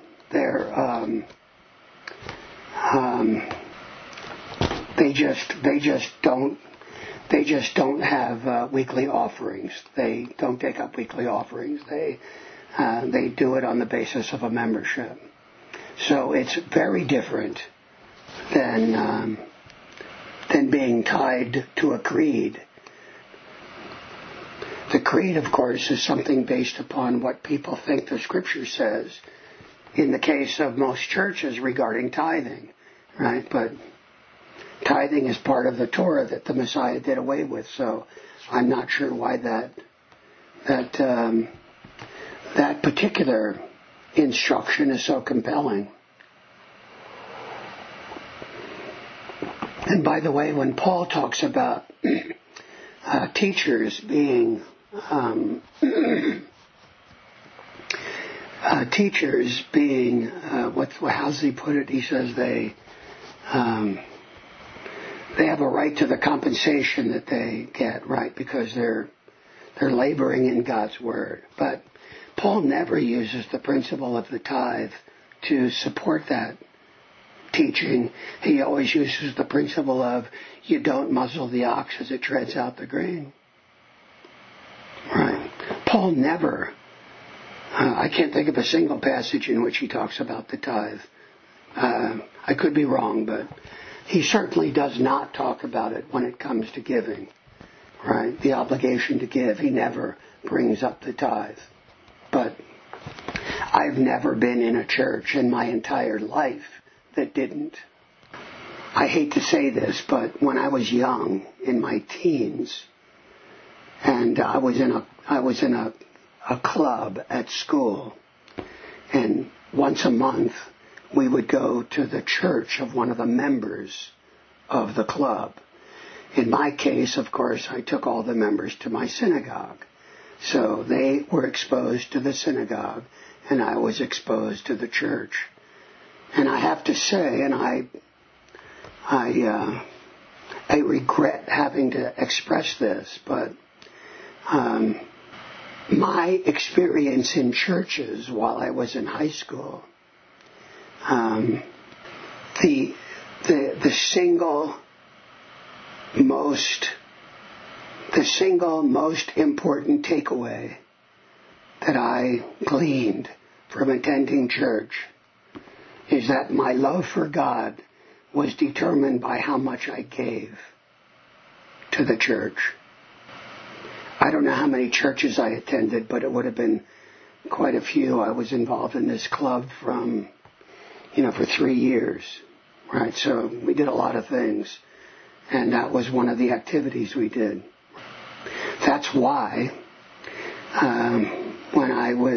they just don't have weekly offerings. They don't take up weekly offerings. They do it on the basis of a membership. So it's very different than being tied to a creed. The creed, of course, is something based upon what people think the Scripture says in the case of most churches regarding tithing, right? But tithing is part of the Torah that the Messiah did away with, so I'm not sure why that particular instruction is so compelling. And by the way, when Paul talks about teachers being how's he put it? He says they have a right to the compensation that they get, right? Because they're laboring in God's word. But Paul never uses the principle of the tithe to support that teaching. He always uses the principle of you don't muzzle the ox as it treads out the grain. Right. Paul never, I can't think of a single passage in which he talks about the tithe. I could be wrong, but he certainly does not talk about it when it comes to giving, right? The obligation to give. He never brings up the tithe. But I've never been in a church in my entire life that didn't. I hate to say this, but when I was young, in my teens, and I was in a club at school, and once a month we would go to the church of one of the members of the club. In my case, of course, I took all the members to my synagogue. So they were exposed to the synagogue, and I was exposed to the church. And I have to say, and I regret having to express this, but my experience in churches while I was in high school, the single most important takeaway that I gleaned from attending church is that my love for God was determined by how much I gave to the church. I don't know how many churches I attended, but it would have been quite a few. I was involved in this club for 3 years, right? So we did a lot of things, and that was one of the activities we did. That's why when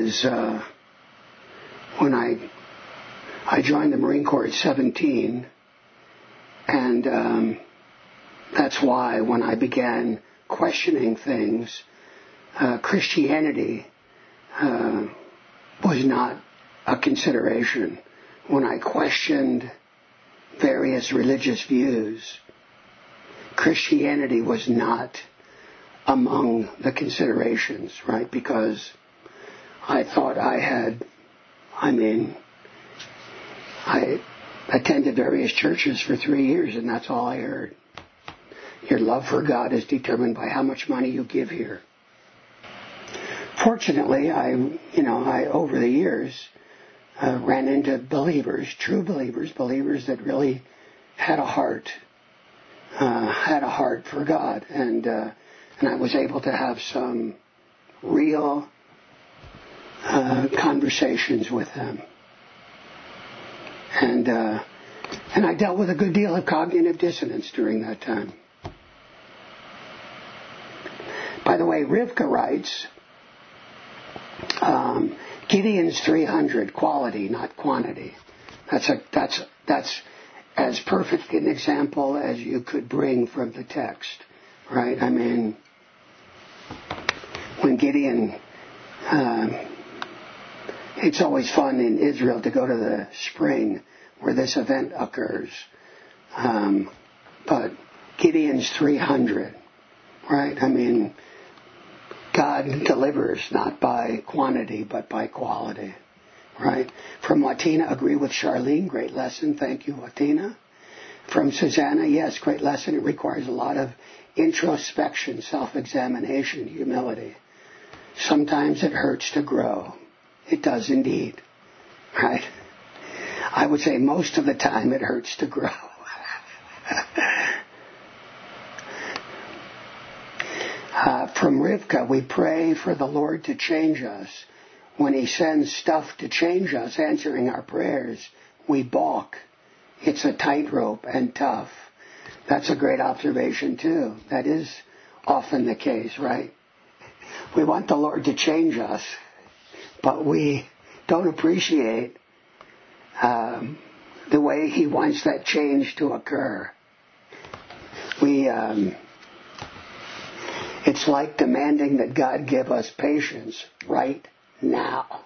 I joined the Marine Corps at 17, and that's why when I began questioning things, Christianity was not a consideration. When I questioned various religious views, Christianity was not among the considerations, right? Because I thought I attended various churches for 3 years, and that's all I heard. Your love for God is determined by how much money you give here. Fortunately, I over the years ran into believers, true believers that really had a heart for God, and I was able to have some real conversations with them, and I dealt with a good deal of cognitive dissonance during that time. By the way, Rivka writes, Gideon's 300, quality, not quantity. That's as perfect an example as you could bring from the text, right? I mean, when Gideon, it's always fun in Israel to go to the spring where this event occurs. But Gideon's 300, right? I mean, God delivers not by quantity, but by quality, right? From Latina, agree with Charlene, great lesson. Thank you, Latina. From Susanna, yes, great lesson. It requires a lot of introspection, self-examination, humility. Sometimes it hurts to grow. It does indeed, right? I would say most of the time it hurts to grow. From Rivka, we pray for the Lord to change us. When He sends stuff to change us, answering our prayers, we balk. It's a tightrope and tough. That's a great observation too. That is often the case, right? We want the Lord to change us, but we don't appreciate the way He wants that change to occur. It's like demanding that God give us patience right now.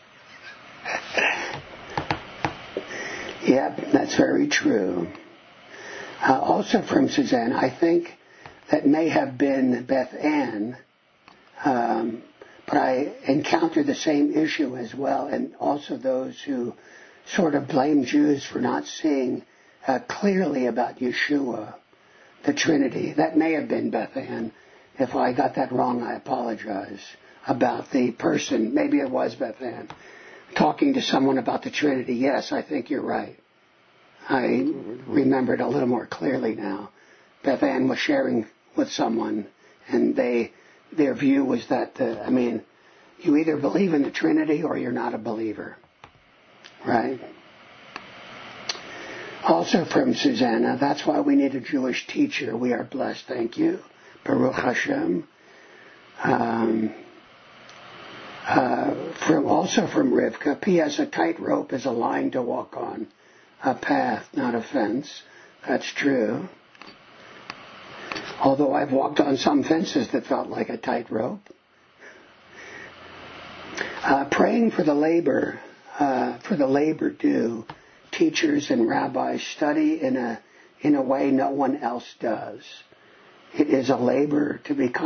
Yep, that's very true. Also from Suzanne, I think that may have been Beth Ann, but I encountered the same issue as well, and also those who sort of blame Jews for not seeing clearly about Yeshua, the Trinity. That may have been Beth Ann. If I got that wrong, I apologize. about the person, maybe it was Beth Ann, talking to someone about the Trinity. Yes, I think you're right. I remember it a little more clearly now. Beth Ann was sharing with someone, and their view was that, you either believe in the Trinity or you're not a believer. Right? Also from Susanna, that's why we need a Jewish teacher. We are blessed, thank you. Baruch Hashem. Also from Rivka, P.S. a tightrope is a line to walk on. A path, not a fence. That's true. Although I've walked on some fences that felt like a tightrope. Praying for the labor due. Teachers and rabbis study in a way no one else does. It is a labor to be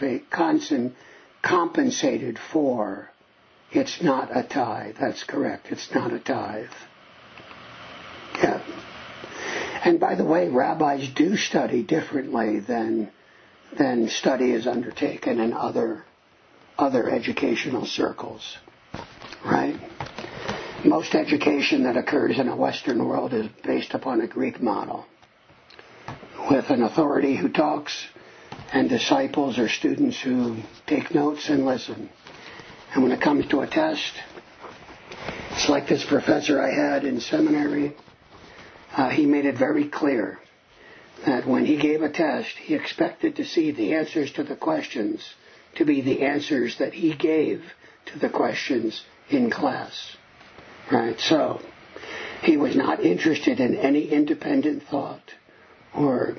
compensated for. It's not a tithe. That's correct. It's not a tithe. Yeah. And by the way, rabbis do study differently than study is undertaken in other educational circles. Right? Most education that occurs in a Western world is based upon a Greek model, with an authority who talks and disciples or students who take notes and listen. And when it comes to a test, it's like this professor I had in seminary. He made it very clear that when he gave a test, he expected to see the answers to the questions to be the answers that he gave to the questions in class. Right? So, he was not interested in any independent thought or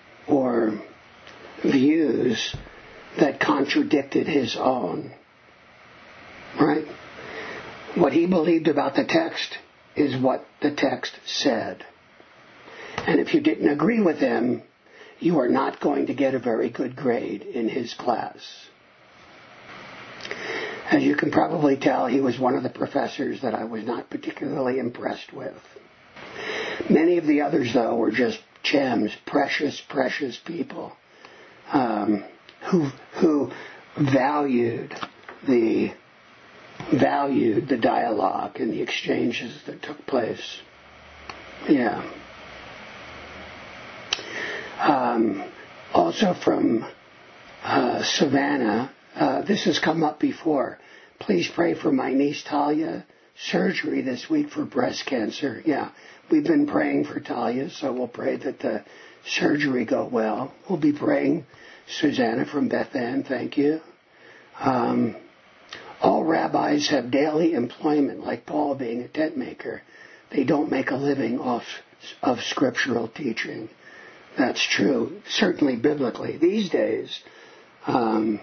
views that contradicted his own. Right? What he believed about the text is what the text said. And if you didn't agree with him, you are not going to get a very good grade in his class. As you can probably tell, he was one of the professors that I was not particularly impressed with. Many of the others, though, were just gems, precious, precious people who valued the dialogue and the exchanges that took place. Yeah. Also from Savannah, this has come up before. Please pray for my niece Talia. Surgery this week for breast cancer. Yeah, we've been praying for Talia, so we'll pray that the surgery go well. We'll be praying, Susanna from Beth Ann, thank you. All rabbis have daily employment, like Paul being a tent maker. They don't make a living off of scriptural teaching. That's true, certainly biblically. These days, the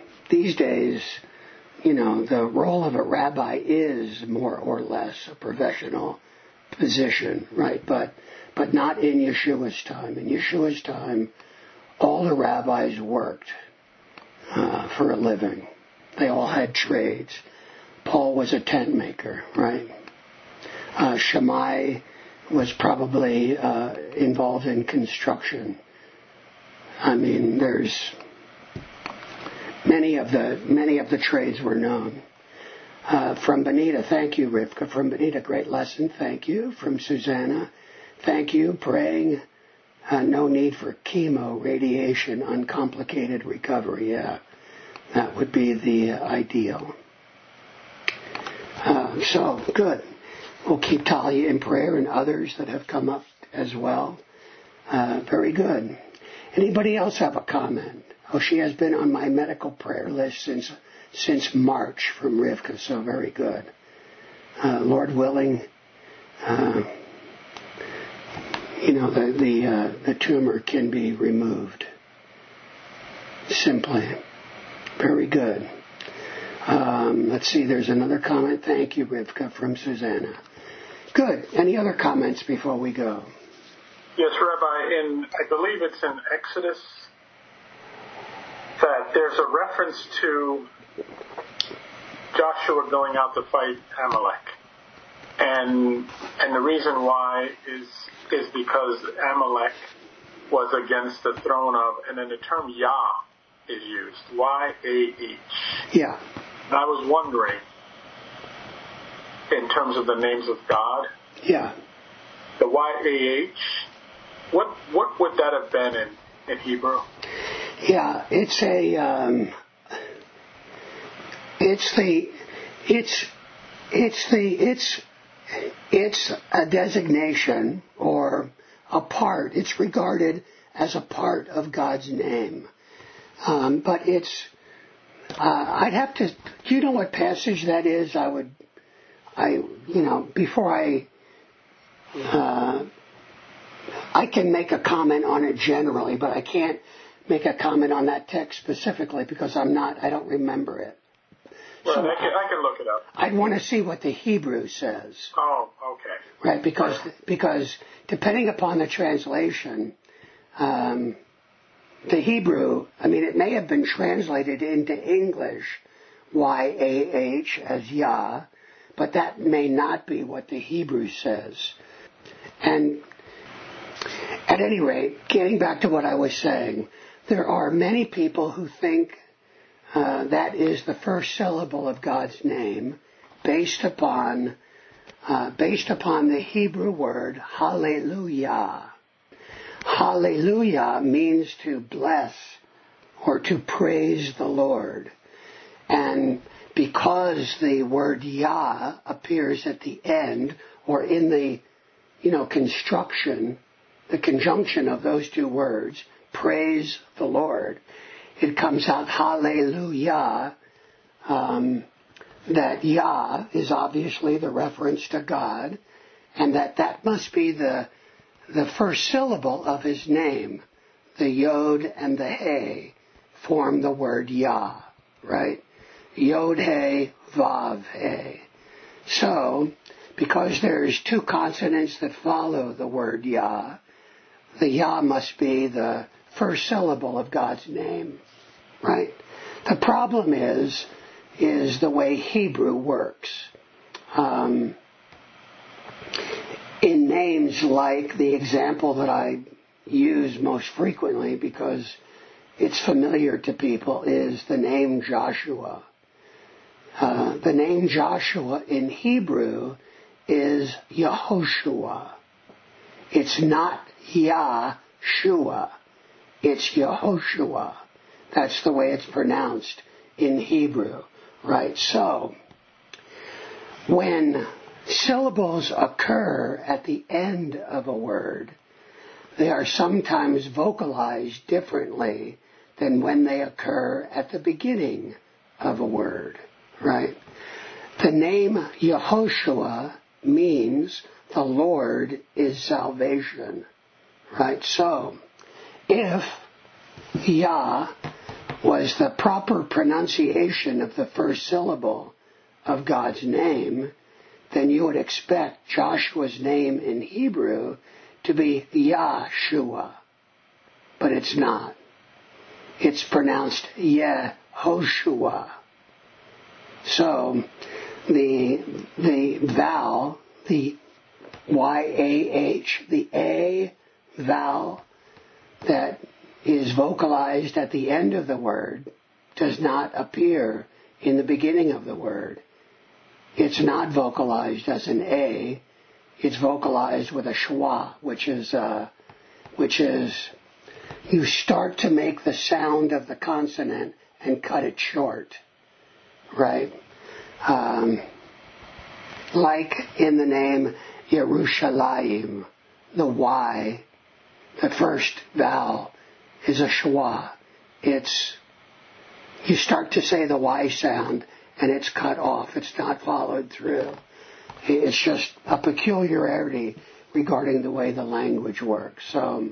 role of a rabbi is more or less a professional position, right? But not in Yeshua's time. In Yeshua's time, all the rabbis worked for a living. They all had trades. Paul was a tent maker, right? Shammai was probably involved in construction. I mean, there's many of the trades were known. From Benita, thank you, Rivka. From Benita, great lesson, thank you. From Susanna, thank you. Praying, no need for chemo, radiation, uncomplicated recovery. Yeah, that would be the ideal. So, good. We'll keep Talia in prayer and others that have come up as well. Very good. Anybody else have a comment? Oh, she has been on my medical prayer list since March from Rivka, so very good. Lord willing, the tumor can be removed. Simply. Very good. Let's see, there's another comment. Thank you, Rivka, from Susanna. Good. Any other comments before we go? Yes, Rabbi, I believe it's in Exodus that there's a reference to Joshua going out to fight Amalek. And the reason why is because Amalek was against the throne of, and then the term Yah is used. Y-A-H. Yeah. And I was wondering, in terms of the names of God, the YAH, what would that have been in Hebrew? Yeah, it's a designation or a part. It's regarded as a part of God's name. But I'd have to, do you know what passage that is? Before I can make a comment on it generally, but I can't make a comment on that text specifically because I don't remember it. Well, I can look it up. I'd want to see what the Hebrew says. Oh, okay. Right, because depending upon the translation, the Hebrew, it may have been translated into English, YAH as Yah, but that may not be what the Hebrew says. And at any rate, getting back to what I was saying, there are many people who think that is the first syllable of God's name based upon the Hebrew word hallelujah. Hallelujah means to bless or to praise the Lord. And because the word Yah appears at the end or in the construction, the conjunction of those two words, praise the Lord, it comes out hallelujah, that Yah is obviously the reference to God, and that must be the first syllable of his name. The Yod and the He form the word Yah, right? Yod He, Vav He. So, because there's two consonants that follow the word Yah, the Yah must be the first syllable of God's name, right? The problem is the way Hebrew works. In names like the example that I use most frequently because it's familiar to people is the name Joshua. The name Joshua in Hebrew is Yehoshua. It's not Yahshua. It's Yehoshua. That's the way it's pronounced in Hebrew, right? So, when syllables occur at the end of a word, they are sometimes vocalized differently than when they occur at the beginning of a word, right? The name Yehoshua means the Lord is salvation, right? So, if Yah was the proper pronunciation of the first syllable of God's name, then you would expect Joshua's name in Hebrew to be Yahshua. But it's not. It's pronounced Yehoshua. So the vowel, the Y-A-H, the A vowel that is vocalized at the end of the word does not appear in the beginning of the word. It's not vocalized as an A. It's vocalized with a schwa, which is you start to make the sound of the consonant and cut it short, right? Like in the name Yerushalayim, the Y, the first vowel is a schwa. You start to say the Y sound and it's cut off. It's not followed through. It's just a peculiarity regarding the way the language works.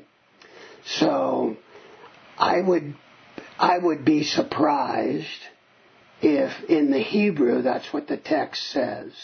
So I would be surprised if in the Hebrew that's what the text says.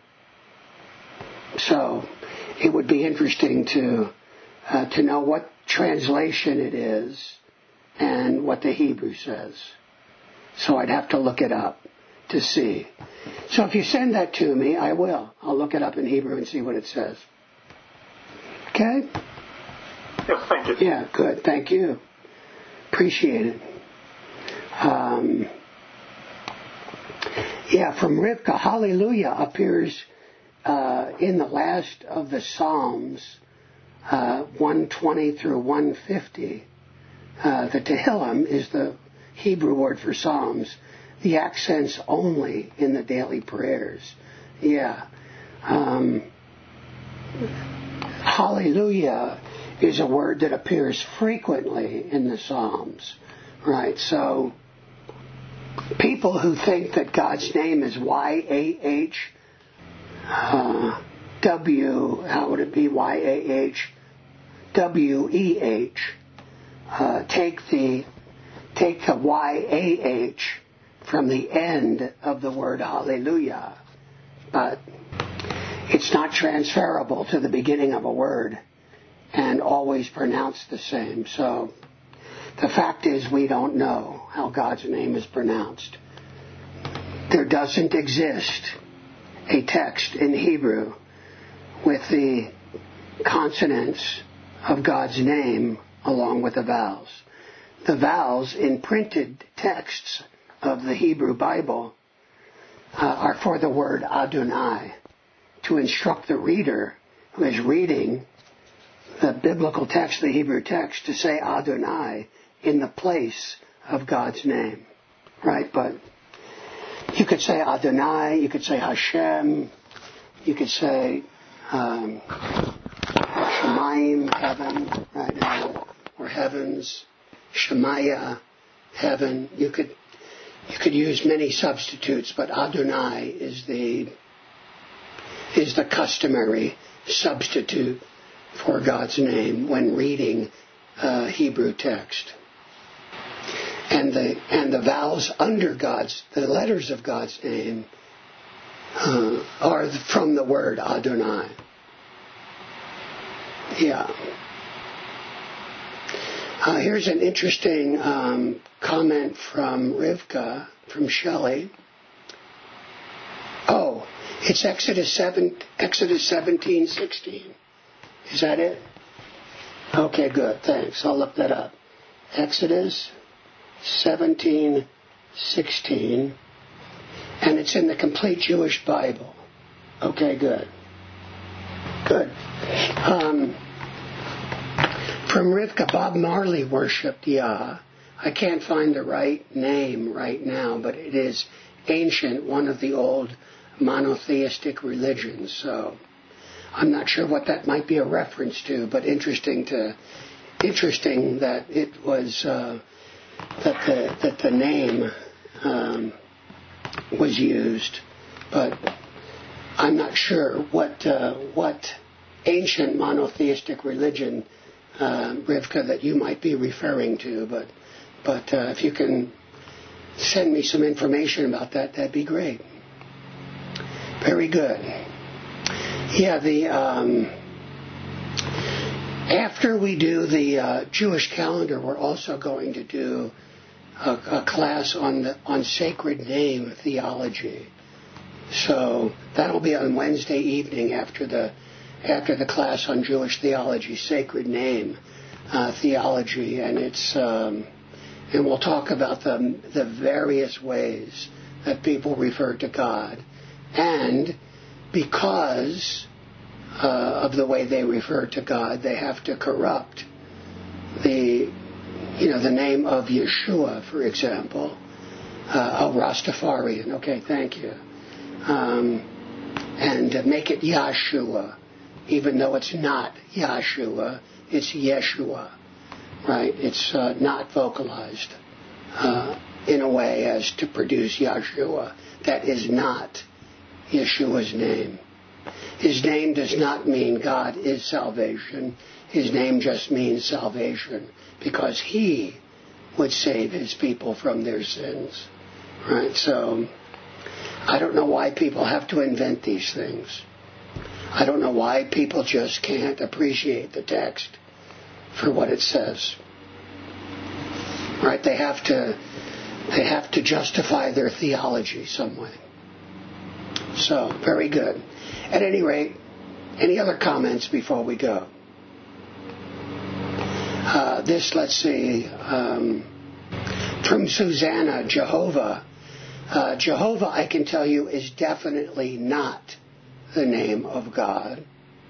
So it would be interesting to know what translation it is and what the Hebrew says. So I'd have to look it up to see. So if you send that to me, I will. I'll look it up in Hebrew and see what it says. Okay? Yes, thank you. Yeah, good. Thank you. Appreciate it. Yeah, from Rivka, hallelujah appears in the last of the Psalms, 120 through 150. The Tehillim is the Hebrew word for Psalms. The accent's only in the daily prayers. Yeah. Hallelujah is a word that appears frequently in the Psalms. Right, so people who think that God's name is Y-A-H, W, how would it be Y-A-H, W-E-H, take the Y-A-H from the end of the word hallelujah, but it's not transferable to the beginning of a word and always pronounced the same. So the fact is we don't know how God's name is pronounced. There doesn't exist a text in Hebrew with the consonants of God's name along with the vowels. The vowels in printed texts of the Hebrew Bible are for the word Adonai, to instruct the reader who is reading the biblical text, the Hebrew text, to say Adonai in the place of God's name. Right? But you could say Adonai, you could say Hashem, you could say Shemayim, heaven, right? Or heavens, Shemaiah, heaven. You could use many substitutes, but Adonai is the customary substitute for God's name when reading Hebrew text. And the vowels under the letters of God's name are from the word Adonai. Yeah. Here's an interesting comment from Rivka, from Shelley. Oh, it's Exodus 17:16. Is that it? Okay, good. Thanks. I'll look that up. Exodus 17:16, and it's in the Complete Jewish Bible. Okay, good. Good. From Rivka, Bob Marley worshipped Yah. I can't find the right name right now, but it is ancient, one of the old monotheistic religions. So I'm not sure what that might be a reference to, but interesting that it was that the name was used, but I'm not sure what ancient monotheistic religion, Rivka, that you might be referring to, but if you can send me some information about that, that'd be great. Very good. Yeah, after we do the Jewish calendar, we're also going to do a class on sacred name theology. So that'll be on Wednesday evening after the class on Jewish theology, sacred name theology, and it's and we'll talk about the various ways that people refer to God, and because of the way they refer to God, they have to corrupt the name of Yeshua, for example, Rastafarian. Okay, thank you, and make it Yahshua, even though it's not Yahshua, it's Yeshua, right? It's not vocalized in a way as to produce Yahshua. That is not Yeshua's name. His name does not mean God is salvation. His name just means salvation because he would save his people from their sins, right? So I don't know why people have to invent these things. I don't know why people just can't appreciate the text for what it says. Right? They have to justify their theology some way. So, very good. At any rate, any other comments before we go? Let's see, from Susanna, Jehovah Jehovah, I can tell you, is definitely not the name of God.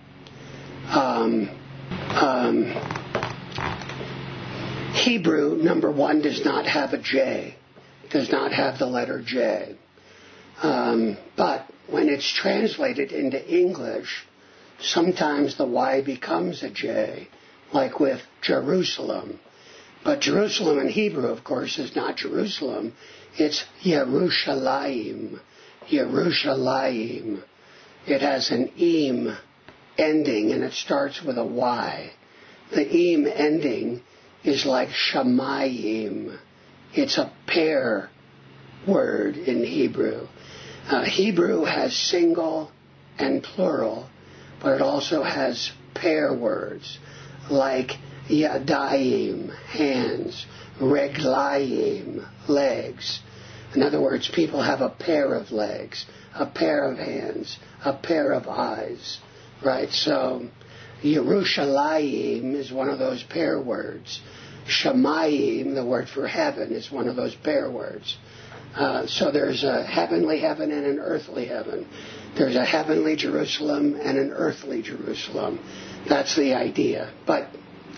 Hebrew, number one, does not have a J, does not have the letter J. But when it's translated into English, sometimes the Y becomes a J, like with Jerusalem. But Jerusalem in Hebrew, of course, is not Jerusalem. It's Yerushalayim. Yerushalayim. It has an im ending, and it starts with a Y. The im ending is like Shamayim. It's a pair word in Hebrew. Hebrew has single and plural, but it also has pair words like Yadayim, hands, Reglayim, legs. In other words, people have a pair of legs, a pair of hands, a pair of eyes, right? So Yerushalayim is one of those pair words. Shamayim, the word for heaven, is one of those pair words. So there's a heavenly heaven and an earthly heaven. There's a heavenly Jerusalem and an earthly Jerusalem. That's the idea. But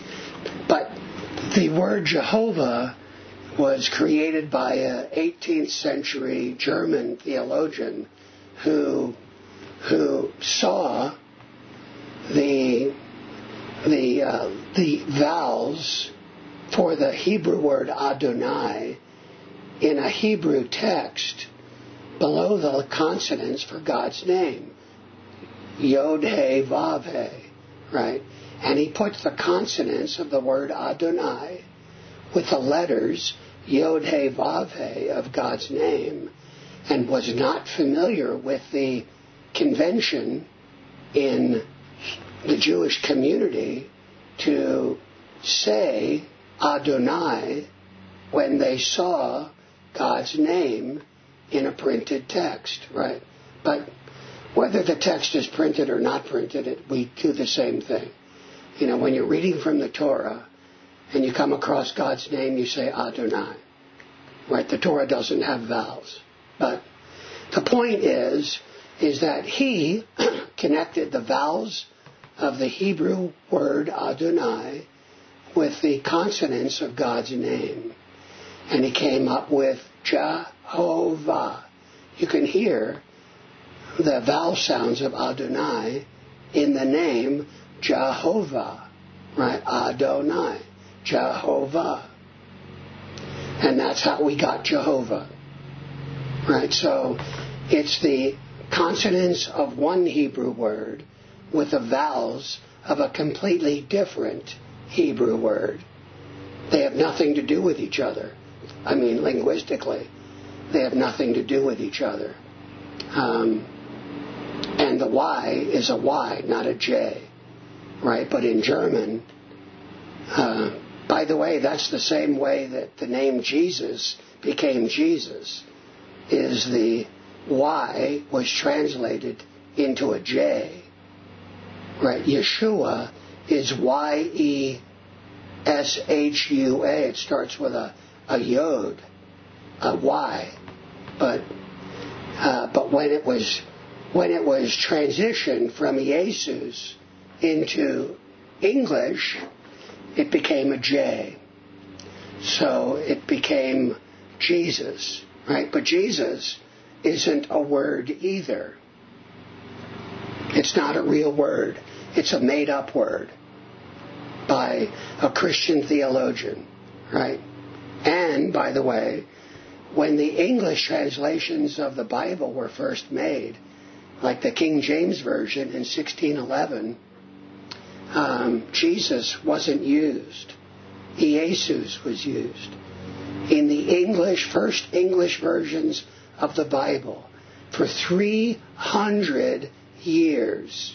the word Jehovah was created by an 18th century German theologian who saw the vowels for the Hebrew word Adonai in a Hebrew text below the consonants for God's name. Yod, He, Vav, He, right? And he put the consonants of the word Adonai with the letters Yod, He, Vav, He of God's name, and was not familiar with the convention in the Jewish community to say Adonai when they saw God's name in a printed text, right? But whether the text is printed or not printed, we do the same thing. You know, when you're reading from the Torah and you come across God's name, you say Adonai, right? The Torah doesn't have vowels. But the point is that he connected the vowels of the Hebrew word Adonai with the consonants of God's name. And he came up with Jehovah. You can hear the vowel sounds of Adonai in the name Jehovah, right? Adonai, Jehovah. And that's how we got Jehovah, right? So it's the consonants of one Hebrew word with the vowels of a completely different Hebrew word. They have nothing to do with each other. I mean, linguistically, they have nothing to do with each other. And the Y is a Y, not a J, right? But in German, by the way, that's the same way that the name Jesus became Jesus, is the Y was translated into a J, right? Yeshua is Yeshua. It starts with a yod, a Y. But when it was transitioned from Jesus into English, it became a J. So it became Jesus, right? But Jesus isn't a word either. It's not a real word. It's a made-up word by a Christian theologian, right? And, by the way, when the English translations of the Bible were first made, like the King James Version in 1611, Jesus wasn't used. Jesus was used. In the first English versions of the Bible, for 300 years,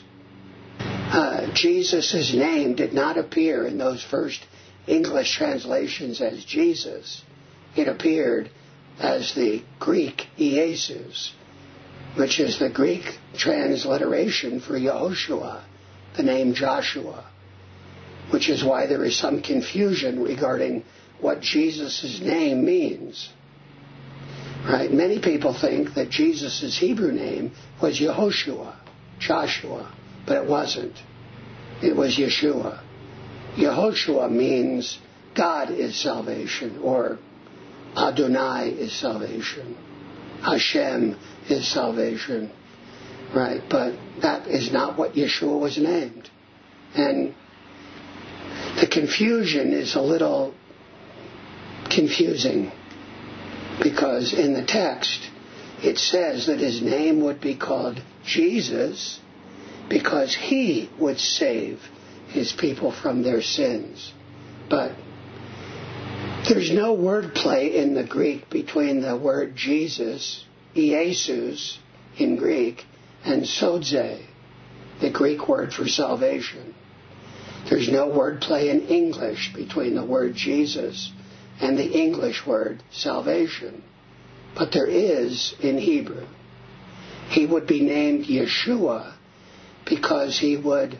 Jesus' name did not appear in those first English translations as Jesus. It appeared as the Greek Jesus, which is the Greek transliteration for Yehoshua, the name Joshua, which is why there is some confusion regarding what Jesus' name means. Right? Many people think that Jesus' Hebrew name was Yehoshua, Joshua, but it wasn't. It was Yeshua. Yehoshua means God is salvation, or Adonai is salvation. Hashem is salvation. Right? But that is not what Yeshua was named. And the confusion is a little confusing, because in the text it says that his name would be called Jesus because he would save his people from their sins. But there's no wordplay in the Greek between the word Jesus, Iesus in Greek, and soze, the Greek word for salvation. There's no wordplay in English between the word Jesus and the English word salvation. But there is in Hebrew. He would be named Yeshua because he would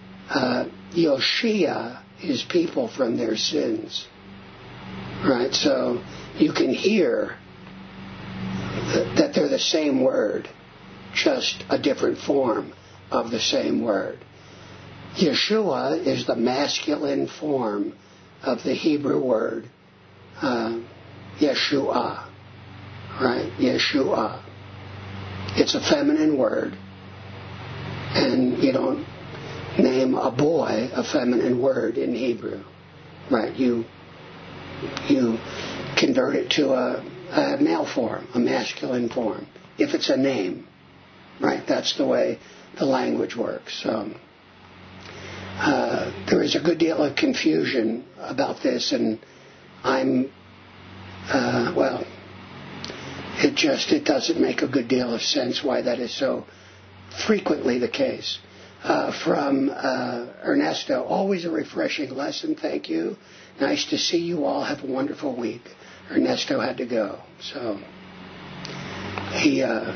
Yoshia his people from their sins. Right? So you can hear that they're the same word, just a different form of the same word. Yeshua is the masculine form of the Hebrew word Yeshua. Right? Yeshua. It's a feminine word, and you don't name a boy a feminine word in Hebrew. Right? You convert it to a male form, a masculine form, if it's a name. Right? That's the way the language works. So there is a good deal of confusion about this, and it doesn't make a good deal of sense why that is so frequently the case. From Ernesto, always a refreshing lesson, thank you. Nice to see you all. Have a wonderful week. Ernesto had to go, so he's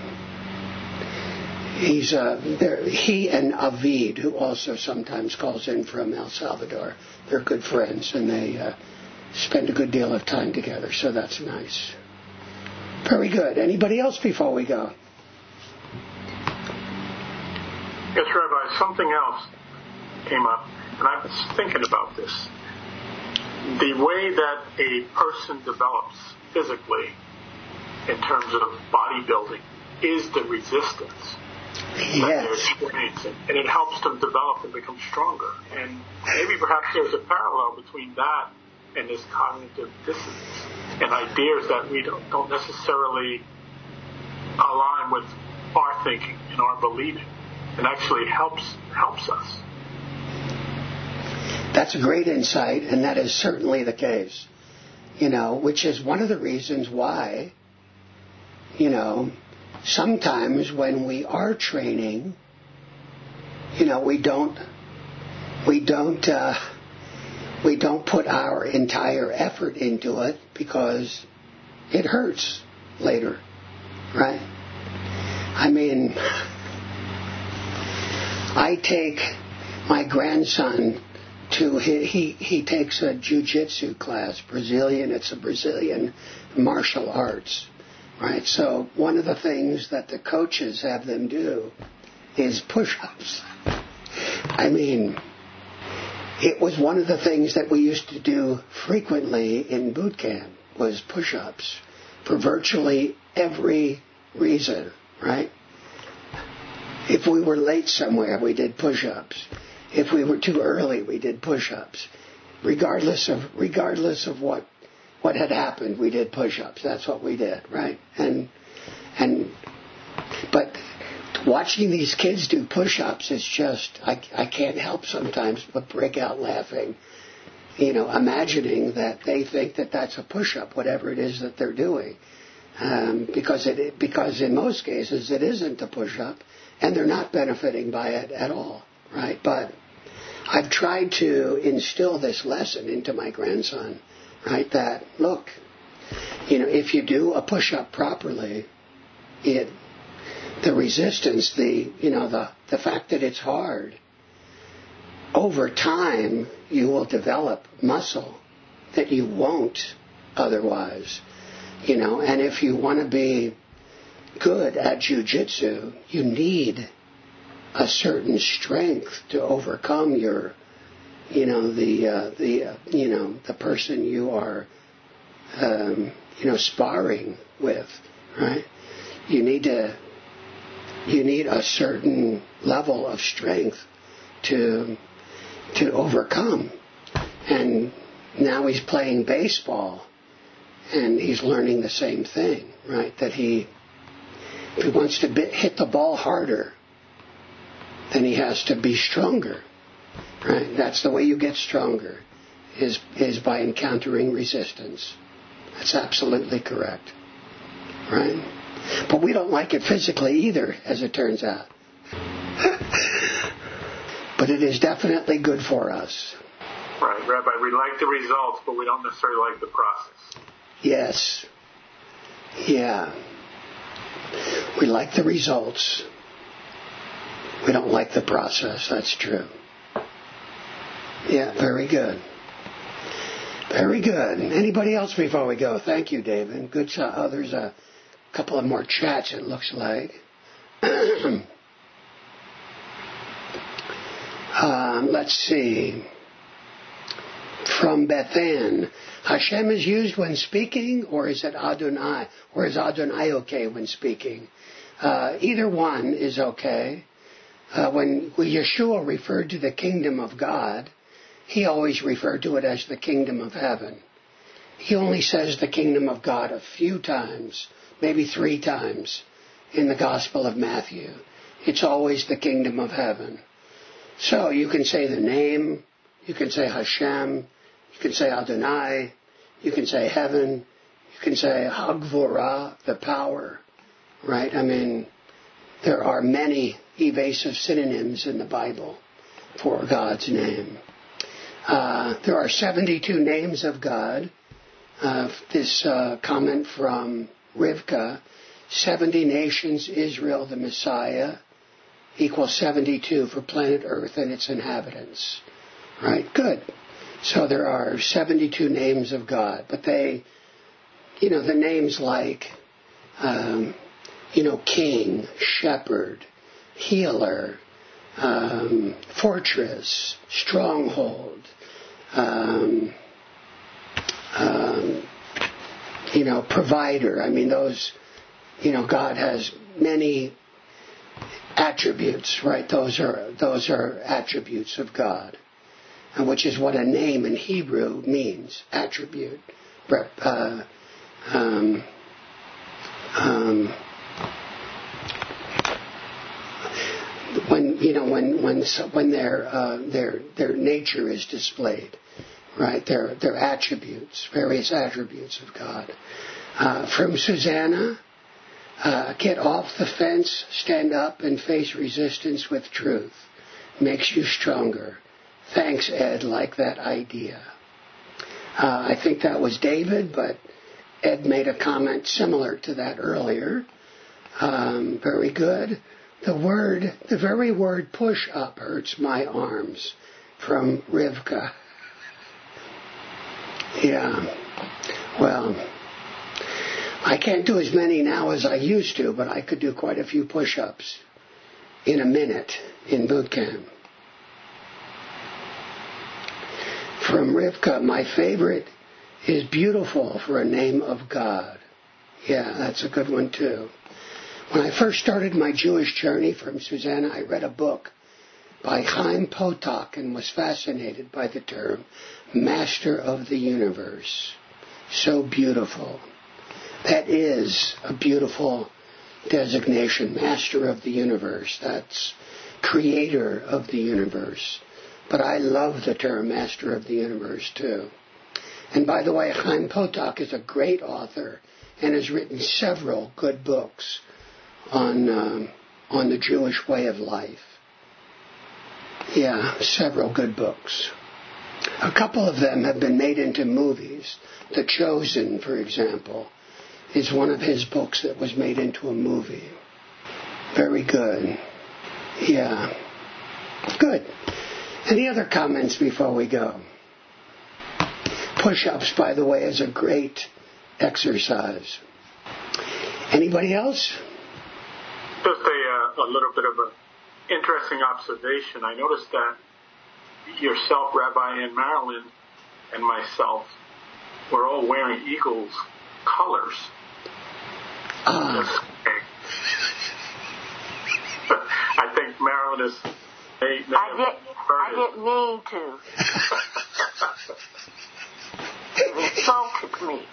there. He and Avid, who also sometimes calls in from El Salvador, they're good friends, and they spend a good deal of time together, so that's nice. Very good. Anybody else before we go? Yes, Rabbi, something else came up, and I was thinking about this. The way that a person develops physically in terms of bodybuilding is the resistance that they're experiencing, and it helps them develop and become stronger. And maybe perhaps there's a parallel between that and this cognitive dissonance and ideas that we don't necessarily align with our thinking and our believing, and actually helps us. That's a great insight, and that is certainly the case. Which is one of the reasons why, sometimes when we are training, we don't put our entire effort into it because it hurts later, right? I mean, I take my grandson to he takes a jiu-jitsu class, Brazilian. It's a Brazilian martial arts, right? So one of the things that the coaches have them do is push-ups. I mean, it was one of the things that we used to do frequently in boot camp was push-ups for virtually every reason, right? If we were late somewhere, we did push-ups. If we were too early, we did push-ups. Regardless of what had happened, we did push-ups. That's what we did, right? But watching these kids do push-ups is just, I can't help sometimes but break out laughing. Imagining that they think that that's a push-up, whatever it is that they're doing. Because in most cases it isn't a push-up, and they're not benefiting by it at all, right? But I've tried to instill this lesson into my grandson, right? That, look, if you do a push-up properly, the resistance, the fact that it's hard, over time you will develop muscle that you won't otherwise. And if you want to be good at jiu-jitsu, you need a certain strength to overcome the person you are, sparring with, right? You need a certain level of strength to overcome. And now he's playing baseball, and he's learning the same thing, right? That if he wants to hit the ball harder, then he has to be stronger, right? That's the way you get stronger, is by encountering resistance. That's absolutely correct, right? But we don't like it physically either, as it turns out. But it is definitely good for us. Right, Rabbi, we like the results, but we don't necessarily like the process. Yes. Yeah. We like the results. We don't like the process. That's true. Yeah, very good. Very good. Anybody else before we go? Thank you, David. Good. There's a couple of more chats, it looks like. Let's see. From Bethan, Hashem is used when speaking, or is it Adonai? Or is Adonai okay when speaking? Either one is okay. When Yeshua referred to the kingdom of God, he always referred to it as the kingdom of heaven. He only says the kingdom of God a few times, maybe 3 times, in the Gospel of Matthew. It's always the kingdom of heaven. So you can say the name, you can say Hashem, you can say Adonai, you can say heaven, you can say Hagvorah, the power, right? I mean, there are many evasive synonyms in the Bible for God's name. There are 72 names of God. This comment from Rivka, 70 nations, Israel, the Messiah, equals 72 for planet Earth and its inhabitants. Right? Good. So there are 72 names of God, but they, the names like, King, Shepherd, Healer, Fortress, Stronghold, Provider. I mean, those, God has many attributes, right? Those are attributes of God, and which is what a name in Hebrew means, attribute. When their nature is displayed, right? Their attributes, various attributes of God. From Susanna. Get off the fence, stand up, and face resistance with truth. Makes you stronger. Thanks, Ed, like that idea. I think that was David, but Ed made a comment similar to that earlier. Very good. The very word push up hurts my arms. From Rivka. Yeah. Well, I can't do as many now as I used to, but I could do quite a few push-ups in a minute in boot camp. From Rivka, my favorite is beautiful for a name of God. Yeah, that's a good one too. When I first started my Jewish journey from Susanna, I read a book by Chaim Potok and was fascinated by the term Master of the Universe. So beautiful. That is a beautiful designation, Master of the Universe. That's Creator of the Universe. But I love the term Master of the Universe too. And by the way, Chaim Potok is a great author and has written several good books on the Jewish way of life. Yeah, several good books. A couple of them have been made into movies. The Chosen, for example, is one of his books that was made into a movie. Very good. Yeah. Good. Any other comments before we go? Push-ups, by the way, is a great exercise. Anybody else? Just a little bit of an interesting observation. I noticed that yourself, Rabbi Ann Marilyn, and myself were all wearing Eagles colors. I think Marilyn is... I didn't mean to. You insulted me.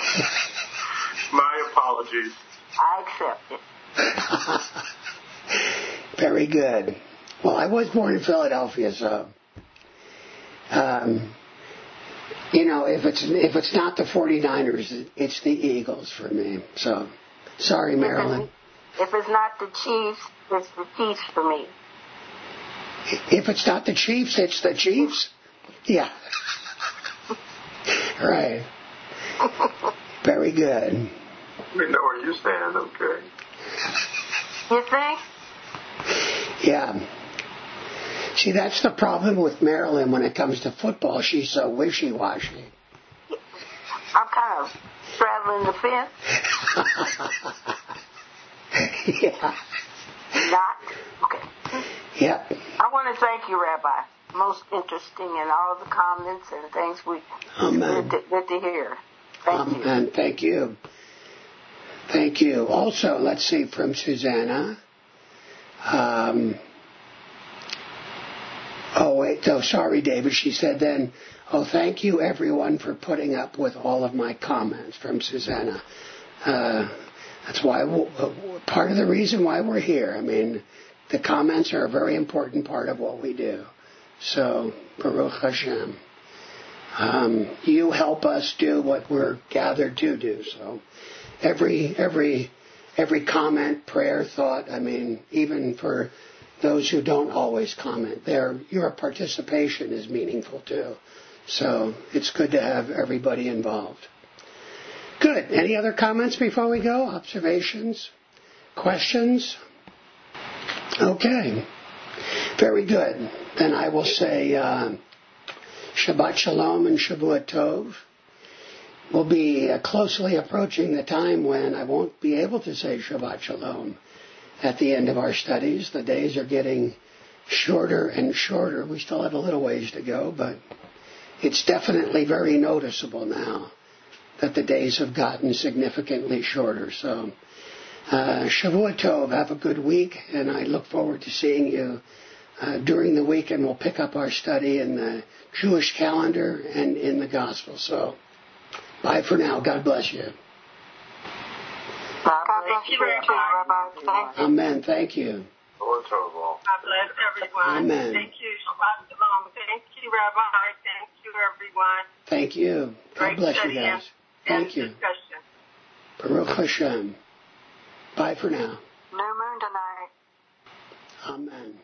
My apologies. I accept it. Very good. Well, I was born in Philadelphia, so if it's not the 49ers, it's the Eagles for me. So, sorry, Marilyn. If it's not the Chiefs, it's the Chiefs for me. If it's not the Chiefs, it's the Chiefs? Yeah. Right. Very good. We know where you stand, okay? You think? Yeah. See, that's the problem with Marilyn when it comes to football. She's so wishy-washy. I'm kind of straddling the fence. Yeah. Not? Okay. Yeah. I want to thank you, Rabbi. Most interesting in all the comments and things we good to hear. Thank you. And thank you. Thank you. Also, let's see, from Susanna. Sorry, David. She said then, thank you, everyone, for putting up with all of my comments, from Susanna. That's why part of the reason why we're here. I mean, the comments are a very important part of what we do. So, Baruch Hashem. You help us do what we're gathered to do. So, every comment, prayer, thought, I mean, even for those who don't always comment, your participation is meaningful too. So, it's good to have everybody involved. Good. Any other comments before we go? Observations? Questions? Okay. Very good. Then I will say Shabbat Shalom and Shavua Tov. We'll be closely approaching the time when I won't be able to say Shabbat Shalom at the end of our studies. The days are getting shorter and shorter. We still have a little ways to go, but it's definitely very noticeable now that the days have gotten significantly shorter. So, Shavua Tov, have a good week, and I look forward to seeing you during the week, and we'll pick up our study in the Jewish calendar and in the Gospel. So, bye for now. God bless you. God bless you, Rabbi. Amen. Thank you. Lord Tov. God bless everyone. Amen. Thank you, Shabbat Shalom. Thank you, Rabbi. Thank you, everyone. Thank you. God bless you guys. Thank you. Discussion. Baruch Hashem. Bye for now. New moon tonight. Amen.